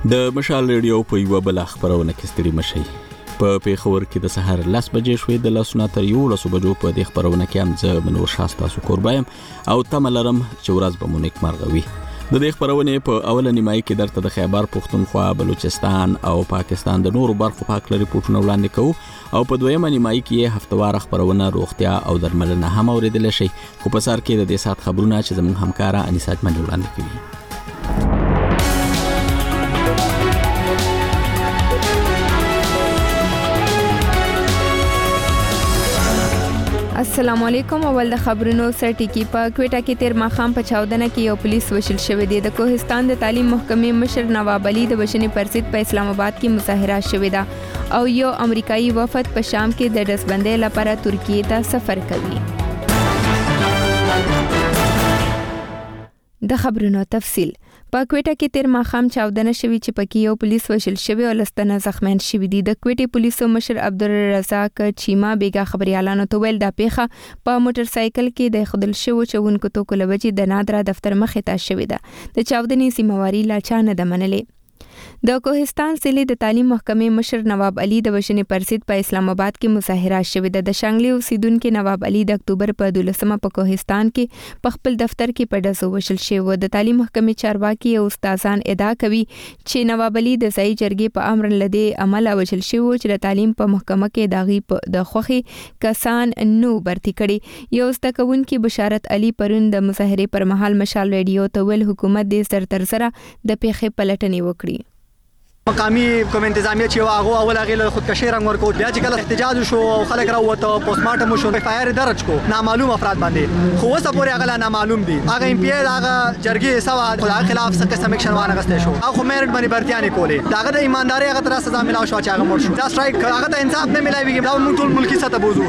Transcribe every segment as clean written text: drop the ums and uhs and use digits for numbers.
د مشال ریډیو په یو بل خبرونه کې ستړي مشي په پیښور کې د سحر 10 بجې شوې د لاسونه تر 11 بجو په دې خبرونه کې هم زه منور شاستا سو قربایم او تملرم چې ورځ به مونږ مرغوي د دې خبرونه په اوله نیمه کې درته د خیبر پختونخوا بلوچستان او پاکستان د نورو برخو په اړه ریپورتونه وړاندې کوو او په دویمه نیمه کې هفتوار خبرونه روغتیا او درملنه هم اوریدل شي خو په سر کې د دې سات خبرونه چې زموږ همکارا انیسا اجمل وړاندې کوي. السلام علیکم. اول د خبرونو سرټکی په کوټه کې تیر ماخام په چاودنه کې یو پولیس وشل شوی دی. د کوهستان د تعلیم محکمې مشر نواب علي د وشنې پرسید په اسلام آباد کې مظاهره شوې ده او یو امریکایي وفد په شام کې د ډسبندۍ لپاره ترکیه ته سفر کوي. د خبرونو تفصیل په کوټه کې تیر ماخام چاودنه شوی چې پکې یو پولیس وشل شوی او لستنه زخمیان شوی دي. د کوټې پولیسو مشر عبدالرزاق چیما بیګا خبريالانو ته ویل دا پیښه په موټر سایکل کې د خودل شو چونکو تو کولوجي د نادرا دفتر مخې ته شوی ده. د چاودنې سیمواري لا چا نه د منلې. د کوهستان ضلع د تعلیم محکمې مشر نواب علي د وشنې پرسید په اسلام آباد کې مظاهره شوې ده. د شانګلي اوسیدونکو نواب علي د اکتوبر په 12مه په کوهستان کې په خپل دفتر کې په ډزو وشل شوی. د تعلیم محکمې چارواکي او استادان ادعا کوي چې نواب علي د ځای جرګې په امر لدی عمل وشل شوی چې د تعلیم په محکمه کې داغي د خوخي کسان نو برتي کړي. یو استکونکو بشارت علي پرون د مظاهره پر مهال مشال ریډیو ته ویل حکومت دې تر سره د پیښې پلټنې وکړي. مقامی کوم انتظامیه چې هغه اول هغه خودکشي رنګ ورکو بیا چې کله احتجاج شو او خلک راوته پوسټ مارټم شو فایر درج کو نامعلوم افراد باندې خو اوسه پورې هغه نامعلوم دي. هغه ام پی هغه جرګې سوا خلک خلاف څه قسم اکشن وانه غسته شو هغه میرټ باندې برتيانه کولې داغه د ایمانداري هغه تر سزا ملاو شو چې هغه مړ شو. دا سټرایک هغه ته انصاف نه ملایوي دا موږ ټول ملکی سطح بوزو.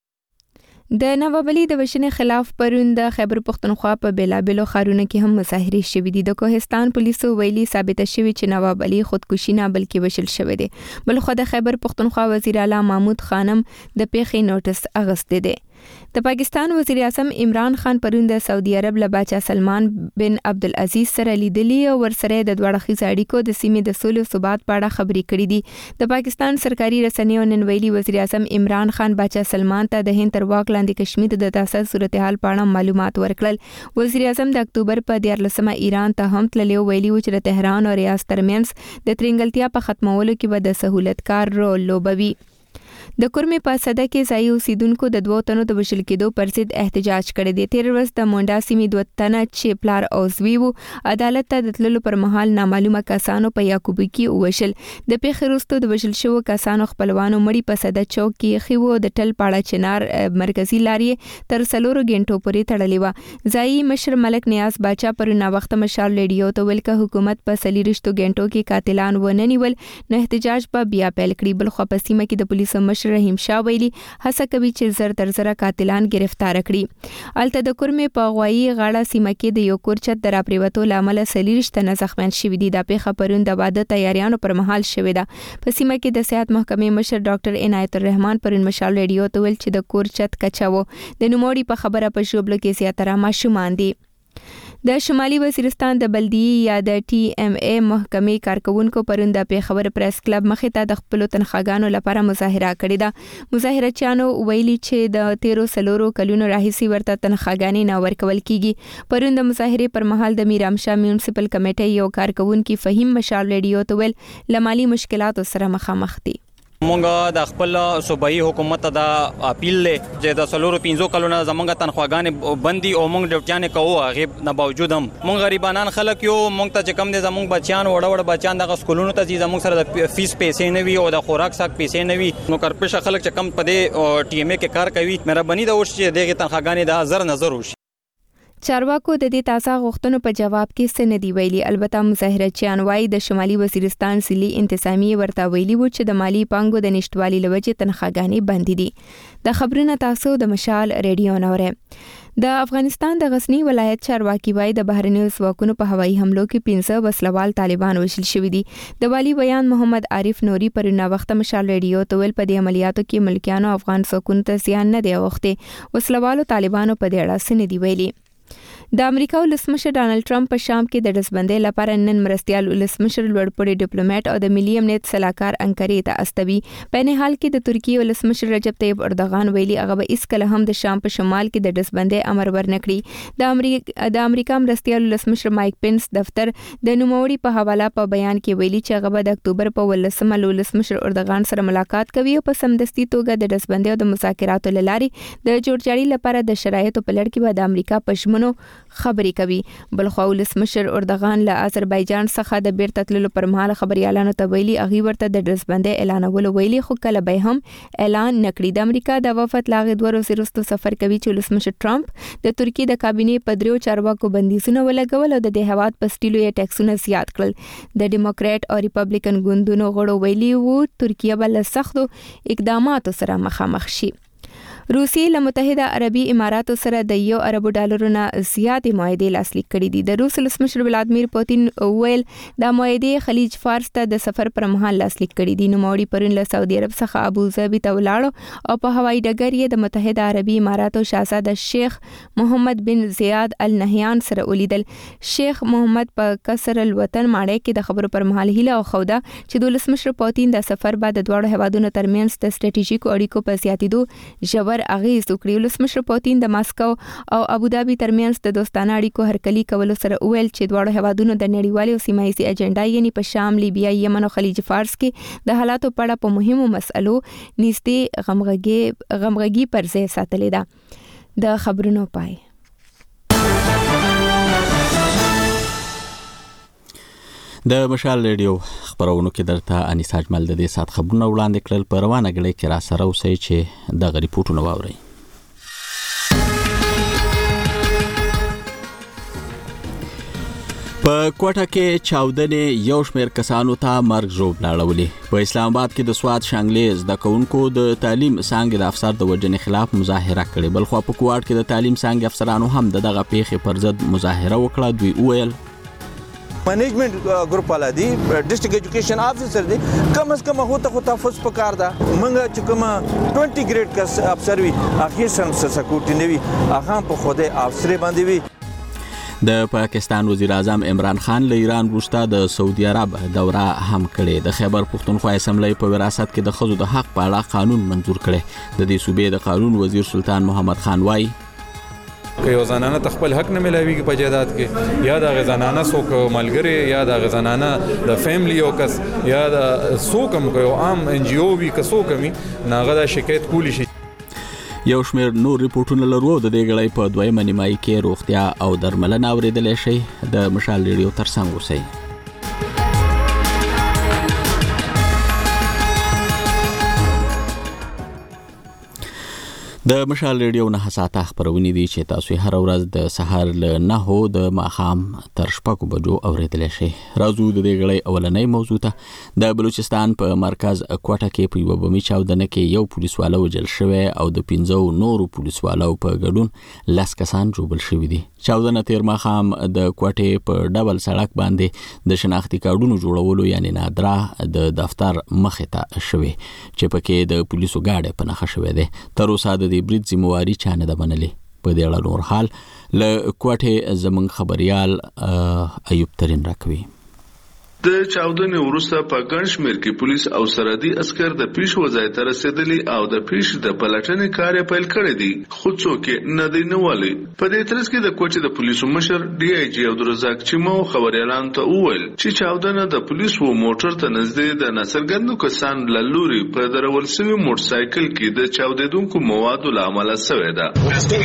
د نواب علي د وشنې خلاف پرون د خیبر پختونخوا په بیلابلو خارونو کې هم مظاهره شوې دي. د کوهستان پولیسو ویلي ثابته شوی چې نواب علي خودکشي نه بلکې وشل شوی دی. بلخو د خیبر پختونخوا وزیر اعلی محمود خانم د پیښې نوټس اغسته دی. د پاکستان وزیر اعظم عمران خان پرون د سعودي عرب له باچا سلمان بن عبدالعزيز سره لیدلی او ورسره د دوه اړخیزو اړیکو د سیمې د سولې او ثبات په اړه خبرې کړې دي. د پاکستان سرکاري رسنیو نن ویلي وزیر اعظم عمران خان باچا سلمان ته د هند تر واک لاندې کشمیر د تاسیس صورتحال په اړه معلومات ورکړل. وزیر اعظم د اکتوبر په 14مه ایران ته هم تللی ویلي و چې د تهران او ریاض ترمنځ د ترنګلتیا په ختمولو کې به د سہولت کار رول لوبوي. د کورمې په صده کې ځای اوسیدونکو د 2 تنو د وشل کېدو پر ضد احتجاج کړی دی. تیر ورځ د مونډا سیمې 2 تنه چې پلار او زوی وو عدالت ته د تللو پر مهال نامعلومه کسانو په یعقوبی کې وشل. د پیښې وروسته د وشل شوو کسانو خپلوانو مړی په صده چوک کې خيو د ټل پاړه چنار مرکزی لارې تر 4 غنټو پورې تړلې و. ځای مشر ملک نیاز باچا پر نا وخت مشال ریډیو ته ویل چې حکومت په 4 غنټو کې قاتلان ونه نیول نو احتجاج به بیا پیل کړي. بل خو په سیمه کې د پولیسو مشر رحیم شاه ویلي هڅه کوي چې زر تر زر قاتلان گرفتار کړي. الته د کورمې په غوایي غاړه سیمه کې د یو کور چت درا پریوتو لامل 40 تنه زخمیان شوي دي. د پیښه پرون د واده تیاریانو پر مهال شوې ده. په سیمه کې د صحت محکمې مشر ډاکټر عنایت الرحمن پرون مشال ریډیو ته ویل چې د کور چت کچاو د نوموړي په خبره په شوبله کې زیاتره ماشومان دي. د شمالي وزیرستان د بلدیي یا د ټي ام ای محکمې کارکونکو پرون د پیښور پریس کلب مخې ته د خپل تنخواګانو لپاره مظاهره کړې ده. مظاهرچیانو ویلي چې د 13 کلونو راهیسې ورته تنخواګانې نه ورکول کیږي. پرون د مظاهره پر مهال د میرامشاه میونسپل کمیټې یو کارکونکو فهیم مشال ریډیو ته ویل لمالي مشکلاتو سره مخامخ دي. مونږ د خپل صوبایي حکومت ته د اپیل له چې د 15 کلونو زمونږ تنخواګانې بندي او مونږ ډیوټیانې کوو هغه نه باوجود هم مونږ غریبانان خلک یو مونږ ته چې کم دي زمونږ بچیان وړ بچیان د سکولونو ته زمونږ سره د فیس پیسې نه وي او د خوراک ساک پیسې نه وي نو کارپېښه خلک چې کم پدې ټي ام ای کې کار کوي مهرباني دا وشي چې دغه تنخواګانې د زر نظر وشي. چارواکو د دې تازه غوښتنو په جواب کې څه نه دی ویلي. البته مظاهرچیان وايي د شمالي وزیرستان ضلعي انتظامیه ورته ویلي و چې د مالی پانګو د نشټوالي لوجې تنخواګانې بندي دي. د خبرونه تاسو د مشال ریډیو نوره. د افغانستان د غزنی ولایت چارواکي وايي د بهرنیو ځواکونو په هوایي حملو کې 15 وسلوال طالبان وشل شوي دي. د والی بیان محمد عارف نوري پر نا وخت مشال ریډیو ته ویل په دې عملیاتو کې ملکیانو افغان ځواکونو ته زیان نه دی اوخته. وسلوالو طالبانو په دې اړه څه نه دی ویلي. د امریکا ولسمشر ډانلډ ټرمپ په شام کې د ډزبندۍ لپاره نن مرستيال ولسمشر لوړپوړي ډیپلوماټ او د ملي امنیت سلاکار انکارې ته استوي. په نه حال کې د ترکیه ولسمشر رجب طیب اردوغان ویلي هغه به اسکله هم د شام په شمال کې د ډزبندۍ امر ورنکړي. د امریکا مرستيال ولسمشر مایک پینس دفتر د نوموړي په حواله په بیان کې ویلي چې هغه به د اکتوبر په 18 ولسمشر اردوغان سره ملاقات کوي او په سمدستي توګه د ډزبندۍ او د مذاکراتو لارې د جوړجاړي لپاره د شرایطو په لړ کې به د امریکا په ژمنو خبرې کوي. بلخوا ولسمشر اردوغان له آذربایجان څخه د بیرته تللو پر مهال خبريالانو ته ویلي هغه ورته د ډزبندۍ اعلانولو ویلي خو کله به هم اعلان نکړي. د امریکا د وفد لاغې 2 ورځې وروسته سفر کوي چې ولسمشر ټرمپ د ترکیه د کابینې په 3 چارواکو بندیزونه ولګول او د دې هواد په سټیلو یې ټیکسونه زیات کړل. د ډیموکرات او ریپبلیکن ګوندونو غړو ویلي وو ترکیه بل سختو اقداماتو سره مخامخ شي. روسیې له متحده عربي اماراتو سره د $1 ارب نه زیاتې معاهدې لاسلیک کړې دي. د روس ولسمشر ولادیمیر پوتین ویل د معاهدې خلیج فارس ته د سفر پر مهال لاسلیک کړې دي. نوموړي پرون له سعودي عرب څخه ابو ظبي ته ولاړ او په هوایي ډګر یې د متحده عربي اماراتو شاهزاده شیخ محمد بن زیاد ال نهیان سره ولیدل. شیخ محمد په قصر الوطن ماړی کې د خبرو پر مهال هیله او خوده چې د ولسمشر پوتین د سفر بعد د دواړو هیوادونو ترمنځ د ستراتیژیکو اړیکو په زیاتېدو ژور اغیز وکړي. ولسمشر پوتین د ماسکو او ابوظبي ترمنځ د دوستانه اړیکو هرکلي کولو سره ویل چې دواړو هیوادونو د نړیوالې او سیمایي اجنډا یعنی په شام، لیبیا، یمن او خلیج فارس کې د حالاتو په اړه په مهمو مسلو نږدې غمغږي پر ځای ساتلې ده. د خبرونو پای. د مشال ریډیو خبرونو کې درته انیسا اجمل د دې سات خبرونه وړاندې کړل. په روانه غړي کې را سره اوسئ چې د ریپورتونو واورئ. په کوټه کې چاودنې یو شمېر کسانو ته مرګ ژوبله اړولې. په اسلام آباد کې د سواد شانګلې زده کوونکو د تعلیم څانګې د افسر د وژنې خلاف مظاهره کړې. بلخوا په کوټ کې د تعلیم څانګې افسرانو هم دغه پیښې پر ضد مظاهره وکړه. دوی وویل مینجمنٹ گروپ والا دی ډسټریکټ ایجوکیشن افیسر دی کم از کم هغه ته تحفظ پکار ده. منګه چې کوم 20 ګریډ کس افسر وي هغه سم سکیورټي نه وي هغه په خوده افسر باندې وي. د پاکستان وزیر اعظم عمران خان له ایران وروسته د سعودي عرب دوره هم کړې. د خیبر پښتونخوا اسمبلی په وراثت کې د ښځو د حق په اړه قانون منظور کړي. د دې صوبې د قانون وزیر سلطان محمد خان وایي که یو زنانه تخپل حق نه ملایوي په جیدات کې یا د غزنانه څوک ملګری یا د غزنانه د فیملی او کس یا د څوک یو عام ان جی او وی کسو کمی ناغه د شکایت کولی شي. یو شمېر نور ریپورتونه لرو. د دې غړي په دویمه نیمایي کې روغتیا او درملنه اوریدلای شي. د مشال ریډیو ترڅنګ اوسئ. د مشال ریډیو نه ساعته خبرونه دي چې تاسو هر ورځ د سحر له 9 د ماښام تر 6 بجو اوریدلای شئ. راځو د دې غړي اولنۍ موضوع ته. د بلوچستان په مرکز کوټه کې په یو بمي چاودنه کې یو پولیسوالو وژل شوی او د 15 نورو پولیسوالو په ګډون 10 کسان جوړل شوی دي. چاودنه تیر ماښام د کوټې په ډبل سړک باندې د شناختی کارډونو جوړولو یعنی نادرا د دفتر مخې ته شوی چې پکې د پولیسو گاډي په نخښه شوی دی. تر اوسه د دې برید ذمہواری چانه ده منلې. په دې اړه نور حال له کوټې زمنګ خبريال ایوب ترين راکوي. د چاودنې وروسته په ګڼ شمېر کې پولیس او سرحدي عسكر د پیښ وځای ته رسیدلي او د پیښ د پلټنې کار پیل کړی دی خو څوک نه دی نیولي. په دې ترڅ کې د کوټې د پولیسو مشر ډي آی جی عبدالرزاق چیمو خبريالانو ته وویل چې چاودنه د پولیسو موټر ته نږدې د ناڅرګندو کسان له لوري په درول شوي موټرسایکل کې د چاودېدونکو موادو له امله شوې ده.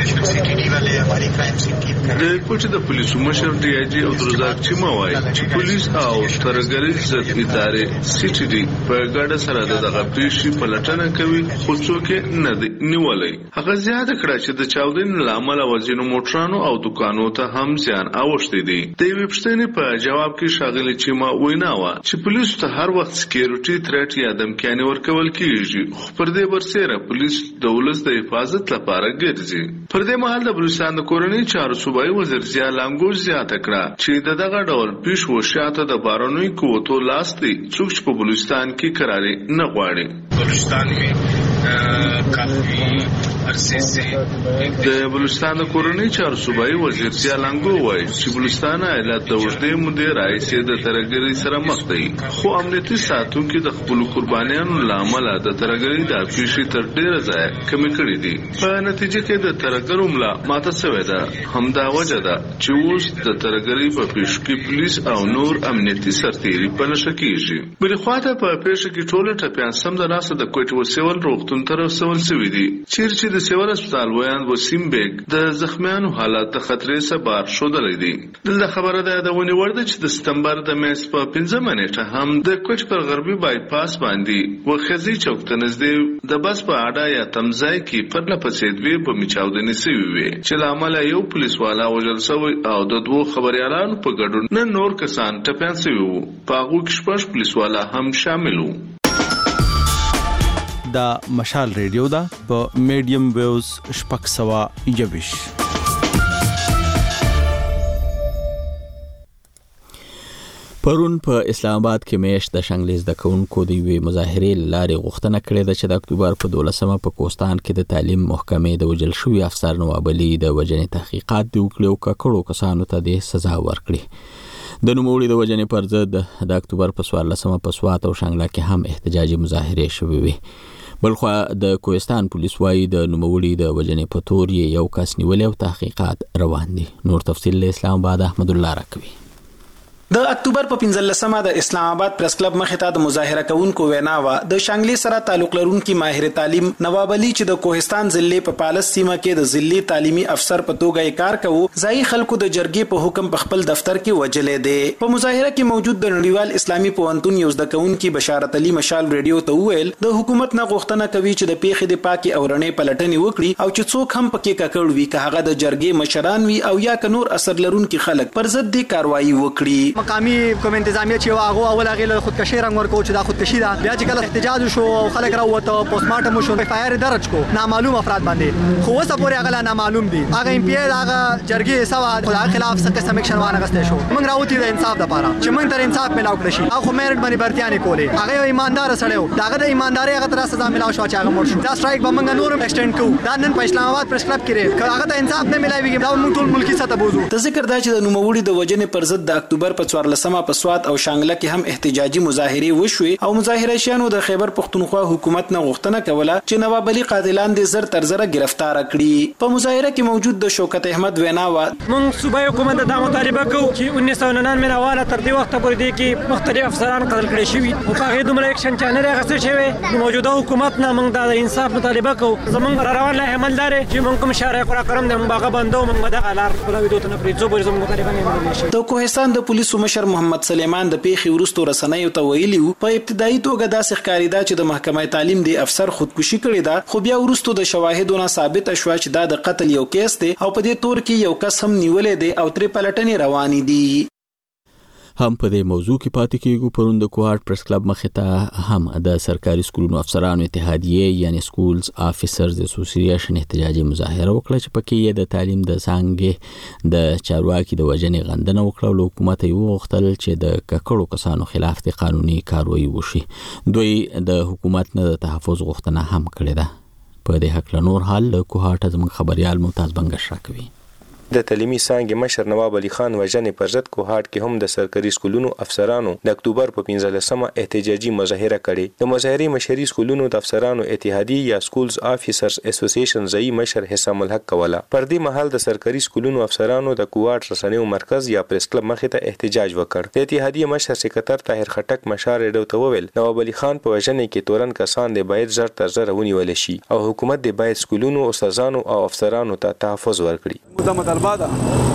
د کوټې د پولیسو مشر ډي آی جی عبدالرزاق چیمو وایي چې پولیس او ترګریز ادارې سی ټي ډي په ګډه سره دغه پیښې پلټنه کوي خو څوک نه دی نیولي. هغه زیاته کړه چې د چاودنې له امله وزینو موټرانو او دکانو ته هم زیان اوښتی دی. د یوې پوښتنې په جواب کې ښاغلي چیما وینا وه چې پولیسو ته هر وخت سکیورټي تھریټ یا دمکیانې ورکول کیږي خو پر دې برسېره پولیس د ولس د حفاظت لپاره ګرځي. پر دې مهال د بلوچستان د کورنۍ چارو صوبایي وزیر ضیا لنګوش زیاته کړه چې دغه ډول پیښو شاته د بارنوي قوتو لاس دی څوک په بلوچستان کې قرارې نه غواړي. بلوچستان में काफी अरसे से د بلوچستان کورنۍ چارو صوبایي وزیر ضیا لنګو وایي چې بلوچستان ایالت د اوږدې مودې راهیسې د ترهګرۍ سره مخ دی، خو امنیتي ساتونکي د خپلو قربانیانو له امله د ترهګرۍ دا پیښې تر ډېره ځایه کمې کړې دي. په نتیجه کې د ترهګرو ملا ماته شوې ده. همدا وجه ده چې اوس د ترهګرۍ په پیښو کې پولیس او نور امنیتي سرتېري په نښه کېږي. بلې خواته په پیښه کې ټوله ټپیان سمدلاسه د کوټې سیول روغتون ته رسول شوي دي، چیرې چې د سیول هسپتال ویاند وسیم بیگ د زخمیانو حالات د خطرې سبار ښودلی دی. دلته خبره ده یادونې وړ ده چې د ستمبر د میاشتې په 15 نیټه هم د کوټ پر غربي بایپاس باندې وخزي چوک ته نږدې د بس په اډه یا تمځای کې پرله پسې دوې بمې چاودنې شوې وې چې له امله یو پولیس والا وژل شوی او د دوو خبریالانو په ګډون نه نور کسان ټپیان شوي وو. په هغو کې 6 پولیس والا هم شامل وو. دا مشال ریډیو دا په میډیم ویوز 621. پرون په اسلام آباد کې میاشت د شانګلیز د کونکو د یوې مظاهرې لارې غوښتنه کړې ده چې د اکتوبر په 12مه په کوستان کې د تعلیم محکمې د وژل شوي افسر نواب علي د وژنې تحقیقات دی وکړي او ککړو کسانو ته د سزا ورکړي. د نوموړي د وژنې پر ضد د اکتوبر په 14مه په سوات او شانګله کې هم احتجاجي مظاهرې شوې وې. بلخوا د کوهستان پولیس وايي د نوموړي د وژنې په تور یو کس نیولې او تحقیقات روان دي. نور تفصیل له اسلام آباد احمد الله راکوي. د اکتوبر په 15مه د اسلام آباد پریس کلب مخې ته د مظاهره کوونکو وینا و د شانګلي سره تعلق لرونکي ماهر تعلیم نواب علي چې د کوهستان ضلع په پالس سیمه کې د ضلع تعلیمي افسر په توګه کار کوي ځای خلکو د جرګې په حکم په خپل دفتر کې وجلې دي. په مظاهره کې موجود د نړیوال اسلامي پوهنتون یو زده کوونکي بشارت علي مشال ریډیو ته وویل د حکومت نه غوښتنه کوي چې د پیښې د پاکي او رڼې پلټنې وکړي او چې څوک هم پکې ککړ وي که هغه د جرګې مشران وي او یا که نور اثر لرونکي خلک پر ضد د کاروایی وکړي. مقامي انتظامیه چې هغه اول غیله خودکشي رنګ ورکو چې دا خودکشي ده، بیا چې کله احتجاج شو او خلک راوته پوسټ مارټم شو اف آی آر درج کو نامعلوم افراد باندې، خو اوسه پورې هغه نامعلوم دي. هغه ام پی هغه جرګې سوا خدای خلاف څه قسم اکشن وانه غسته شو. موږ راوتی د انصاف لپاره چې موږ تر انصاف ملاو کړی شي. هغه میرټ باندې برتیانه کولې، هغه ایماندار سره داغه د ایمانداري هغه تر سزا ملاو شو چې هغه مړ شو. دا سټرایک به موږ نور ایکسټند کوو. دا نن په اسلام آباد پریس کلب کې هغه ته انصاف نه ملایوي دا موږ ټول ملکی سطح بوزو. د ذکر دا چې د نوموړي د وجنې پر ضد د اکتوبر په 14مه په سوات او شانګله کې هم احتجاجي مظاهرې وشوې او مظاهرشیانو د خیبر پختونخوا حکومت نه غوښتنه کوله چې نواب علي قاتلان دې زر تر زره گرفتار کړي. په مظاهره کې موجود د شوکت احمد وینا و موږ صوبایي حکومت ته مطالبه کوو چې 1999 والا تر دې وخت پورې دي کې مختلف افسران قتل کړي شوي او په هغه دومره اکشن چانه راغستل شوی. د موجوده حکومت نه موږ د انصاف مطالبه کوو. زموږ روان له عملدار چې موږ کوم شارع کړه کړم د باغ بندو موږ د غلار په ویډیو ته نه پریږدو به زموږ مطالبه نه منل شي. د کوهستان د پولیسو مشر محمد سلیمان د پیښې ورستو رسنیو ته ویلي په ابتدایي توګه داسې ښکارېده چې د محکمه تعلیم دی افسر خودکشي کړې ده، خو بیا ورستو د شواهدونو ثابت شو چې دا د قتل یو کیس دی او په دې تور کې یو کس هم نیولې دی او ترې پلټنې روانې دي. هم په دې موضوع کې پاتې کېږو. پرون د کوهاټ پریس کلب مخې ته هم د سرکاري سکولونو افسرانو اتحادیه یعنی سکولز افیسرز اسوسییشن احتجاجي مظاهره وکړه چې پکې یې د تعلیم د څانګې د چارواکي د وژنې غندنه وکړه او حکومت یې وغوښتل چې د ککړو کسانو خلاف د قانوني کاروایی وشي. دوی د حکومت نه د تحفظ غوښتنه هم کړې ده. په دې حق له نور حال له کوهاټ زموږ خبريال ممتاز بنگش راکوي. د تعلیمي څانګې مشر نواب علي خان وژنې پر ضد کوهاټ کې هم د سرکاري سکولونو افسرانو د اکتوبر په 15مه احتجاجي مظاهره کړې. د مظاهرې مشري سکولونو د افسرانو اتحادیه یا سکولز افیسرز اسوسییشن ځای مشر حسام الحق کوله. پر دې مهال د سرکاري سکولونو افسرانو د کوهاټ رسنیو مرکز یا پریس کلب مخې ته احتجاج وکړ. د اتحادیه مشر سکرټر طاهر خټک مشار ریډیو ته وویل نواب علي خان په وژنې کې تورن کسان د باید زر تر زر ونیول شي او حکومت د باید سکولونو استادانو او افسرانو ته تحفظ ورکړي. دا مطالبه ده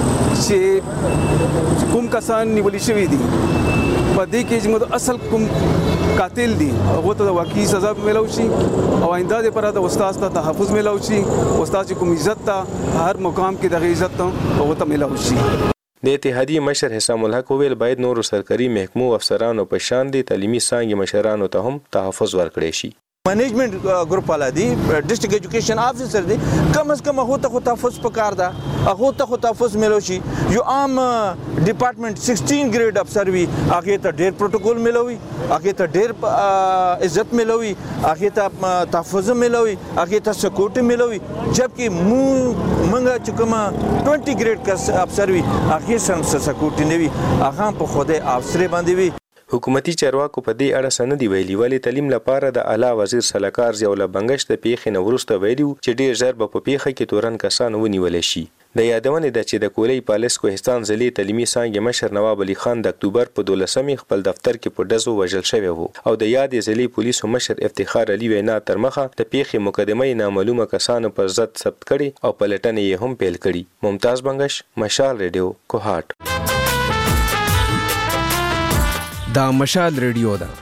چې کوم کسان نیول شوی دي په دې کې چې اصل کوم قاتل دي هغه ته واقعي سزا ملو شي او آینده لپاره د استاد ته تحفظ ملو شي. استاد کوم عزت ته هر مقام کې د عزت ته هغه ته ملو شي. د اتحادیه مشر حسام الحق ویل باید نور سرکاري محکمو افسرانو په شان دي تعلیمي څانګې مشرانو ته هم تحفظ ورکړي شي. مینجمنٹ ګروپ والا دي ډیسټریکټ ایجوکیشن افیسر دي کم از کم هغه ته تحفظ پکار ده هغه ته تحفظ ملو شي یو عام ډپارټمنټ 16 ګریډ افسر وي هغه ته ډېر پروتوکول ملوي هغه ته ډېر عزت ملوي هغه ته تحفظ ملوي هغه ته سکیورټي ملوي جبکې موږ چې کوم 20 ګریډ کس افسر وي هغه سم سکیورټي نه وي هغه په خوده افسر باندې وي حکومتي چارواکو په دې اړه سند دی ویلي ولې تعلیم لپاره د اعلی وزیر سلاکار ضیاءالله بنگش د پیښې نه وروسته ویلي چې ډېر ژر به په پیښه کې تورن کسان ونیول شي د یادونې ده چې د کولۍ پالیس کوهستان ضلعي تعلیمي څانګې مشر نواب علي خان د اکتوبر په 12 خپل دفتر کې په ډزو وژل شوی وو او د یادې ضلعي پولیسو مشر افتخار علي وینا تر مخه د پیښې مقدمه نامعلومه کسانو پر ضد ثبت کړي او پلټنې یې هم پیل کړي ممتاز بنگش مشال ریډیو کوهاټ دا مشال ریډیو ده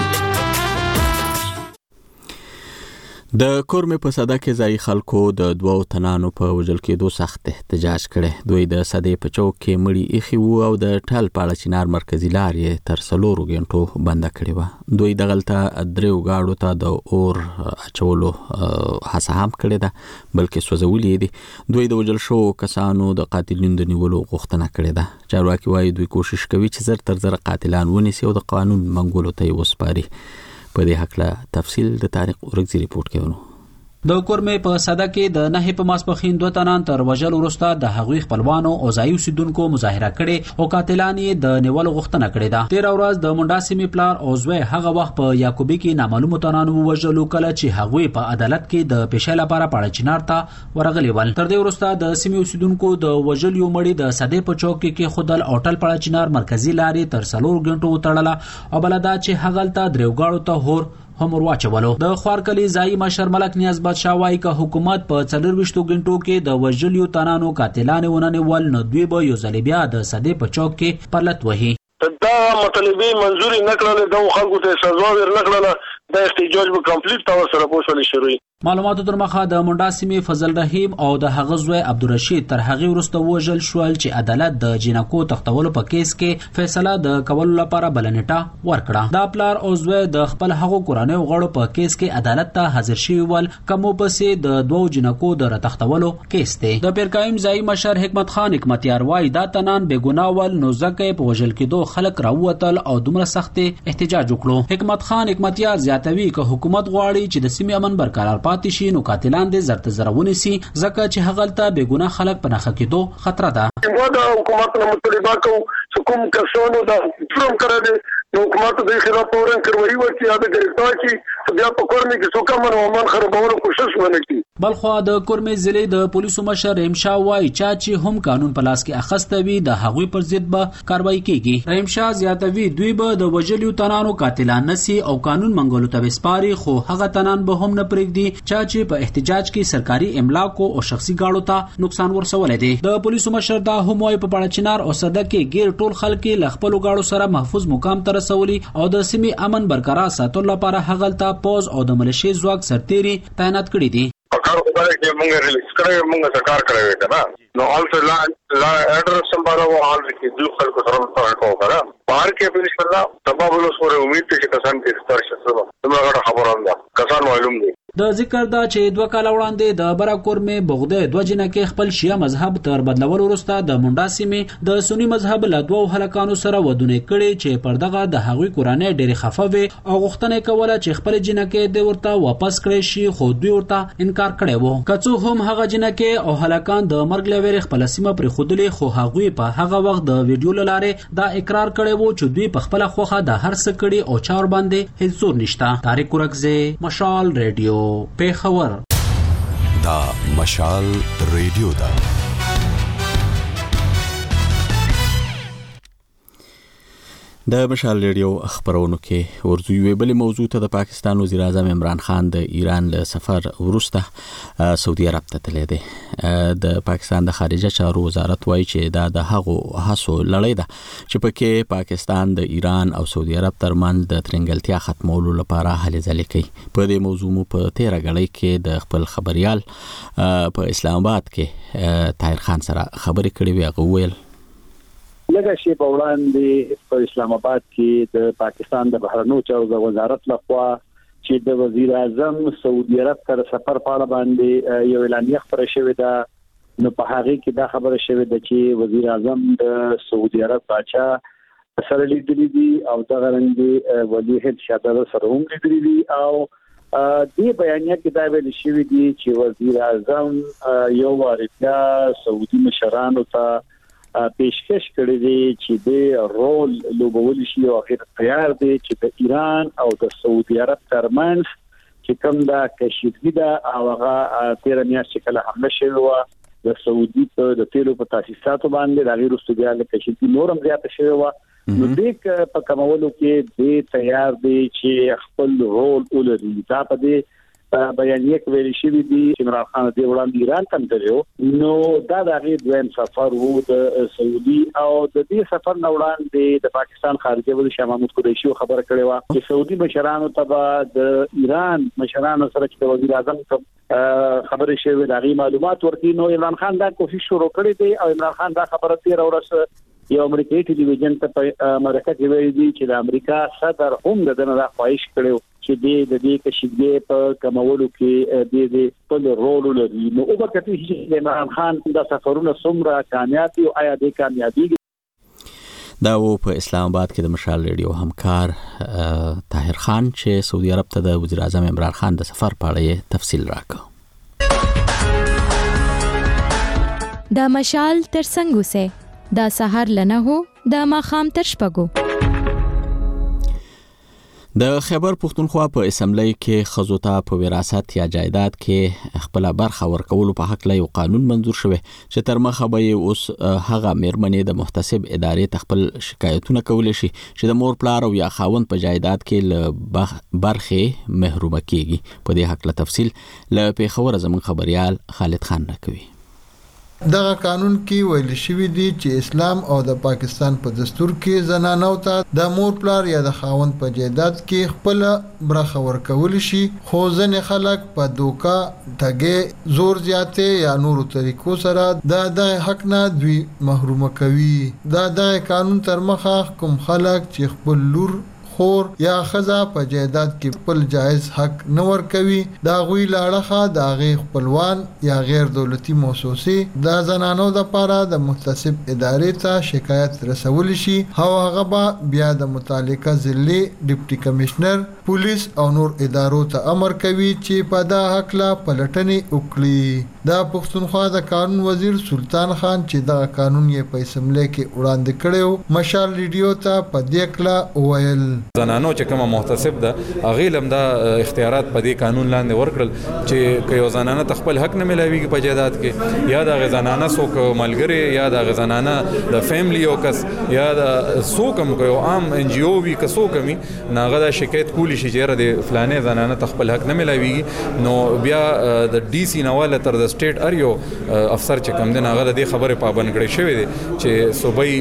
د کورمې په صدا کې ځای خلکو د دوو تنانو په وژل کېدو سخت احتجاج کړي دوی د صدې په چوک کې مړي ایخي وو او د ټال پاړه چنار مرکزی لار یې تر 4 غنټو بند کړی و دوی دغلته دریو گاډو ته د اور اچولو هڅه هم کړې ده بلکې سوځولې دي دوی د وژل شو کسانو د قاتلینو د نیولو غوښتنه کړې ده چارواکي وايي دوی کوشش کوي چې زر تر زر قاتلان ونیسي او د قانون منګولو ته وسپاري په دې حق تفصیل د تاریخ ورغزي ریپورت کوي د کورمې په صدا کې د نه په ماسپخین 2 تنان تر وژل وروسته د هغوی خپلوانو او ځایي اوسیدونکو مظاهره کړې او قاتلان یې د نیول غوښتنه کړې ده 13 ورځ د منډا سیمې پلار او زوی هغه وخت په یعقوبي کې نامعلوم تنانو وژلو کله چې هغوی په عدالت کې د پېښې لپاره پاړه چنار ته ورغلي ول تر دې وروسته د سیمې اوسیدونکو د وژل یو مړی د صدې په چوک کې خودل او ټل پاړه چنار مرکزی لارې تر 4 غنټو وتړله او بلدا چې هغلته دریوګاړو ته هور هم ورواچولو د خوارکلی ځای مشر ملک نیاز بادشاه وايي که حکومت په 24 غنټو کې د وژلیو تنانو قاتلان وننه ول نو دوی به یو ځل بیا د صدې په چوک کې پرلط وهي دا مطالبه منزوري نکړل د خلکو ته سزا ور نکړل د احتجاج به کمپلیټ تاسو سره پوښتنه شروع معلوماتو تر مخه د منډا سیمې فضل رحیم او د هغه زوی عبدالرشید تر هغه وروسته وژل شول چې عدالت د جنکو تختولو په کیس کې فیصله د کولو لپاره بلنټه ورکړه دا پلار او زوی د خپل هغه کورانه غړو په کیس کې عدالت ته حاضر شوی ول کومو پسې د دوو جنکو د تختولو کیس دی د پیرکایم ځای مشر حکمت خان حکمتیار وايي دا تنان بے ګناه ول نو ځکه په وژل کېدو خلک راووتل او دومره سخت احتجاج وکړو حکمت خان حکمتیار زیاتوي که حکومت غواړي چې د سیمې امن برقرار پاتې شي نو قاتلان دې زرت زرونه سي ځکه چې هغلته بے ګناه خلک په نخښه کېدو خطر ده دا حکومت نه مطالبه کوي کوم کسانو دا جرم کړی دی نو حکومت د خلاف فورن کاروایی وکړي یا د گرفتار شي بیا په کورمې کې څوک امن او امان خرابولو کوشش ونه کړي بلخو د کورمې ضلع د پولیسو مشر رحیمشاه وايي چې هم قانون په لاس کې اخسته وي د هغوی پر ضد به کاروایی کیږي رحیمشاه زیاتوي دوی به د وژلیو تنانو قاتلان نسی او قانون منګولو ته وسپاري خو هغه تنان به هم نه پرېږدي چې په احتجاج کې سرکاري املاک او شخصي گاړو ته نقصان ورسول دي د پولیسو مشر دا هم وايي په پړچنار او صدق کې غیر ټول خلک له خپل گاړو سره محفوظ مقام ته رسولي او د سیمې امن برقرار ساتلو لپاره هغلته پوز او د ملیشي ځواک سرتيري تعینات کړي دي کار خدای کې موږ ریلیز کړو موږ سرکار کړو کنه نو also لا ایڈرس سمبالو حال کې دوه خلکو سره تاسو وکړه بهر کې په انشاءالله تبابلو سره امید ته چې کسان کې ستر شته موږ خبرونه ده کسان معلوم دي د ذکر دا چې 2 کال وړاندې د براکور مې بغده 2 جنکه خپل شیعه مذهب تر بدلول وروسته د منډا سیمې د سنی مذهب له 2 هلکانو سره ودونه کړي چې پردغه د هغوی قرانه ډېری خفوي او غوښتنه کوله چې خپل جنکه د ورته واپس کړي شي خو دوی ورته انکار کړي وو کڅو هم هغه جنکه او هلکان د مرګ لوري خپل سیمه پر خودلې خو هغوی په هغه وخت د ویډیو لاره دا اقرار کړي وو چې دوی په خپل خوخه د هر څه کړي او چار باندې هیڅ زور نشته تاریخ ورغزه مشال ریډیو پیښور دا مشال ریډیو دا د مشال ریډیو خبرونو کې ورزوی وی بل موضوع ته د پاکستان وزیر اعظم عمران خان د ایران له سفر وروسته سعودي عرب ته تللی دی د پاکستان د خارجه چارو وزارت وایي چې دا د هغو هڅو لړۍ ده چې پکې پاکستان د ایران او سعودي عرب ترمنځ د ترنګلتیا ختمولو لپاره هلې ځلې کوي په دې موضوع مو په 13 غړي کې د خپل خبريال په اسلام آباد کې طاهر خان سره خبرې کړې وی هغه ویل لږه شی په وړاندې په اسلام آباد کې د پاکستان د بهرنیو چارو وزارت لخوا چې د وزیر اعظم سعودي عرب ته سفر په اړه باندې یو اعلامیه خبره شوې ده نو په هغه کې دا خبره شوې ده چې وزیر اعظم د سعودي عرب بادشاہ سره لیدلي دي او دا غرنګي ولی هند شاهزاده سره هم لیدلي دي او دې بیانیه کې دا ویل شوی دی چې وزیر اعظم یو وارثیا سعودي مشرانو ته پیشکش کړی دی چې د رول لوبول شي او غیر تیار دی چې د ایران او د سعودي عرب ترمنځ چې کوم دا کشیدګي دا او هغه 13 میاشتې کله حمله شوی و د سعودي په د تیلو په تاسیساتو باندې د غیر استودیال کشیدګي نورم زیاته شوی و نو دې په کومولو کې د تیار دی چې خپل رول ولري دا په دې بیانیه کې ویل شوی دی چې عمران خان د وړاندې ایران ته تللی نو دا د غیر دویم سفر وو د سعودي او د دې سفر نه وړاندې د پاکستان خارجه وزیر شاه محمود قریشي خبر کړی و چې سعودي مشرانو ته د ایران مشرانو سره چې وزیر اعظم خبرې شوی د غي معلومات ورکړي نو عمران خان دا کوشش شروع کړی دی او عمران خان دا خبره 13 ورځې یو امریکایي ټلویزیون ته په امریکا کې ویلي دي چې د امریکا صدر هم د خواهش کړو چې د دې کشیدګي په کومولو کې د خپل رول لري نو او وخت چې عمران خان د سفرونو څومره کامیاب او آیا د کامیابی دا و په اسلام آباد کې د مشال ریډیو همکار طاهر خان چې سعودي عرب ته د وزیر اعظم عمران خان د سفر په اړه تفصیل راکړ. دا مشال تر څنګه سه دا سحر لنه هو دا ماخام تر شپګو. د خیبر پختونخوا په اسمبلی کې خزوتا په وراثت یا جایداد کې خپل برخه ورکول په حق له یو قانون منظور شوی چې تر مخه به اوس هغه مېرمنې د محتسب ادارې خپل شکایتونه کولای شي چې د مور پلار او یا خاوند په جایداد کې له برخه محروم کیږي. په دې حق له تفصیل له پیښور زمون خبريال خالد خان راکوي. دغه قانون کې ویل شوی دی چې اسلام او د پاکستان په دستور کې زنانو ته د مور پلار یا د خاوند په جایداد کې خپل برخه ورکول شي خو ځنې خلک په دوکا ټګي زور زیاته یا نورو طریقو سره د حق نه دوی محروم کوي. د قانون تر مخه کوم خلک چې خپل لور خور یا خزا په جایداد کې خپل جایز حق نه ورکوي دا غوي لاړه دا غي خپلوان یا غیر دولتي مؤسسې د زنانو د لپاره د محتسب ادارې ته شکایت رسول شي او هغه به بیا د متعلقه ضلعي ډیپټي کمشنر پولیس او نور ادارو ته امر کوي چې په دا حق لا پلټنې وکړي. دا پښتونخوا د قانون وزیر سلطان خان چې دا قانون یې په اسمبلی کې وړاندې کړو مشال ریډیو ته په دې کله ویل زنانو چې کومه محتسب ده هغه لم دا اختیارات په دې قانون لاندې ورکړل چې یو زنانه تخپل حق نه ملایويږي په جایداد کې یا د غزنانه سوک ملګری یا د غزنانه د فیملی او کس یا د سوکم کو عام ان جی او وی کسو کمی ناغه د شکایت کولی شي چې د فلانه زنانه تخپل حق نه ملایويږي نو بیا د ډي سي نواله تر د سټیټ اریو افسر چې کوم دی هغه د خبره پابند کړی شوی دی چې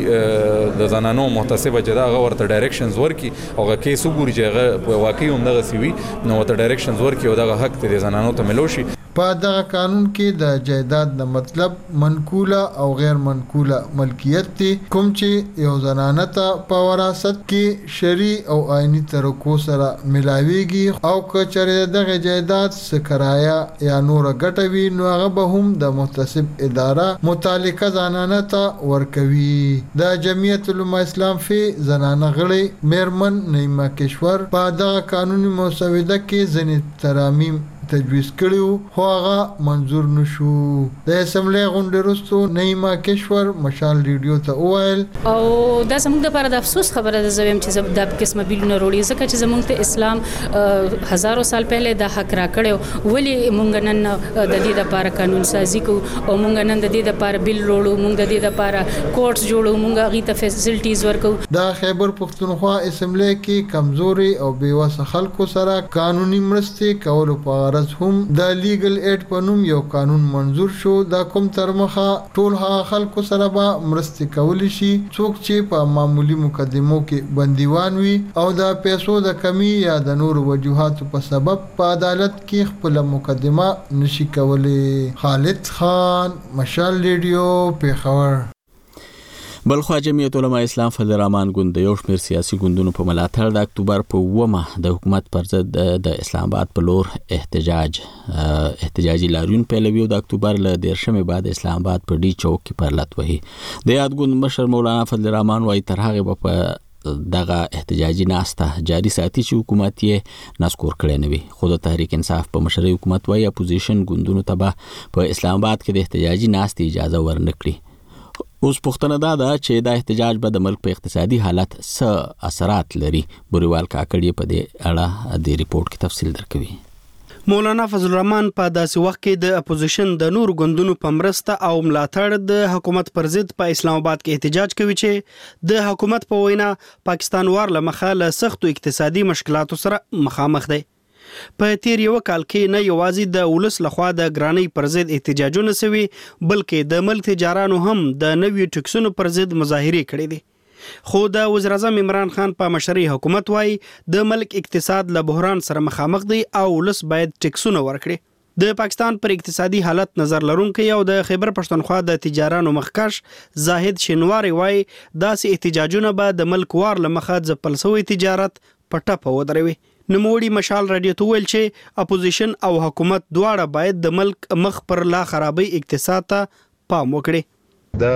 صوبای د زنانو محتسبه جدا هغه ورته ډایرکشنز ورکي او کیسو ګوري چې هغه واقعي هم دغه سیوی نو ته ډایرکشنز ورکي او دغه حق ته زنانو ته ملوشي. په دغه قانون کې د جایداد د مطلب منقوله او غیر منقوله ملکیت دی کوم چې یو زنانه ته په وراثت کې شرعي او آئینی طریقو سره ملاويږي او که چېرې دغه جایداد سکرایا یا نور ګټوي نو هغه به هم د محتسب اداره متعلقه زنانه ته ورکوي. د جمعیت العلماء اسلام فی زنانه غړي میرمن نیما کشور په دغه قانوني مسوده کې ځینې ترامیم تجویز کړیو خو هغه منظور نشو. د اسمبلی غونډې وروسته نیما کشور مشال ریډیو ته وویل او دا زموږ لپاره د افسوس خبره ده زویم چې د قسمه بیلونه وروړي ځکه چې زموږ ته اسلام هزارو سال پهله د حق را کړو ولی مونږ نن د دې لپاره قانون سازي کو او مونږ نن د دې لپاره بیل وروړو مونږ د دې لپاره کوټس جوړو مونږ غي ته فیسیلیټیز ورکو. د خیبر پختونخوا اسمبلی کې کمزوري او بیوسه خلکو سره قانوني مرستې کول په هم د لیګل ایډ په نوم یو قانون منظور شو. دا کوم تر مخه ټول هغه خلکو سره به مرستې کولی شي څوک چې په معمولی مقدمو کې بندیوان وي او د پیسو د کمی یا د نور وجوهاتو په سبب په عدالت کې خپل مقدمه نشي کولی. خالد خان مشال ریډیو پیښور. بلخوا جمعیت علما اسلام فضل الرحمن ګوند د یو شمېر سیاسي ګوندونو په ملاتړ د اکتوبر په 9 د حکومت پر ضد د اسلام آباد په لور احتجاجي لاریون پیلوي او د اکتوبر له 10 بعد اسلام آباد په ډي چوک کې پرلط وهي د یاد ګوند مشر مولانا فضل الرحمن وايي تر هغه په دغه احتجاجي ناسته جاري ساتي چې حکومت یې نسکور کړی نه وي. خو د تحریک انصاف په مشرۍ حکومت وايي اپوزیشن ګوندونو ته په اسلام آباد کې د احتجاجي ناستې اجازه ورنکړي. اوس پوښتنه دا چې دا احتجاج به د ملک په اقتصادي حالت څه اثرات لري. بوریوال کاکړ په دې اړه د ریپورت کې تفصیل درکوي. مولانا فضل الرحمن په داسې وخت کې د اپوزیشن د نور ګوندونو په مرسته او ملاتړ د حکومت پر ضد په اسلام آباد کې احتجاج کوي چې د حکومت په وینا پاکستان وار له مخه له سختو اقتصادي مشکلاتو سره مخامخ دی. په تیر یو کال کې نه یوازې د ولس لخوا د ګرانۍ پر ضد احتجاجونه شوي بلکې د ملک تجارانو هم د نویو ټکسونو پر ضد مظاهرې کړې دي. خو د وزیر اعظم عمران خان په مشرۍ حکومت وايي د ملک اقتصاد له بحران سره مخامخ دی او ولس باید ټکسونه ورکړي. د پاکستان پر اقتصادي حالت نظر لرونکي او د خیبر پښتونخوا د تجارانو مخکش زاهد شینواری وايي داسې احتجاجونه به د ملک وار له مخه ځپل شوی تجارت په ټپه ودروي. نوموړي مشال رادیو ته ویل چې اپوزیشن او حکومت دواړه باید د ملک مخ پر لا خرابي اقتصاد ته پام وکړي. دا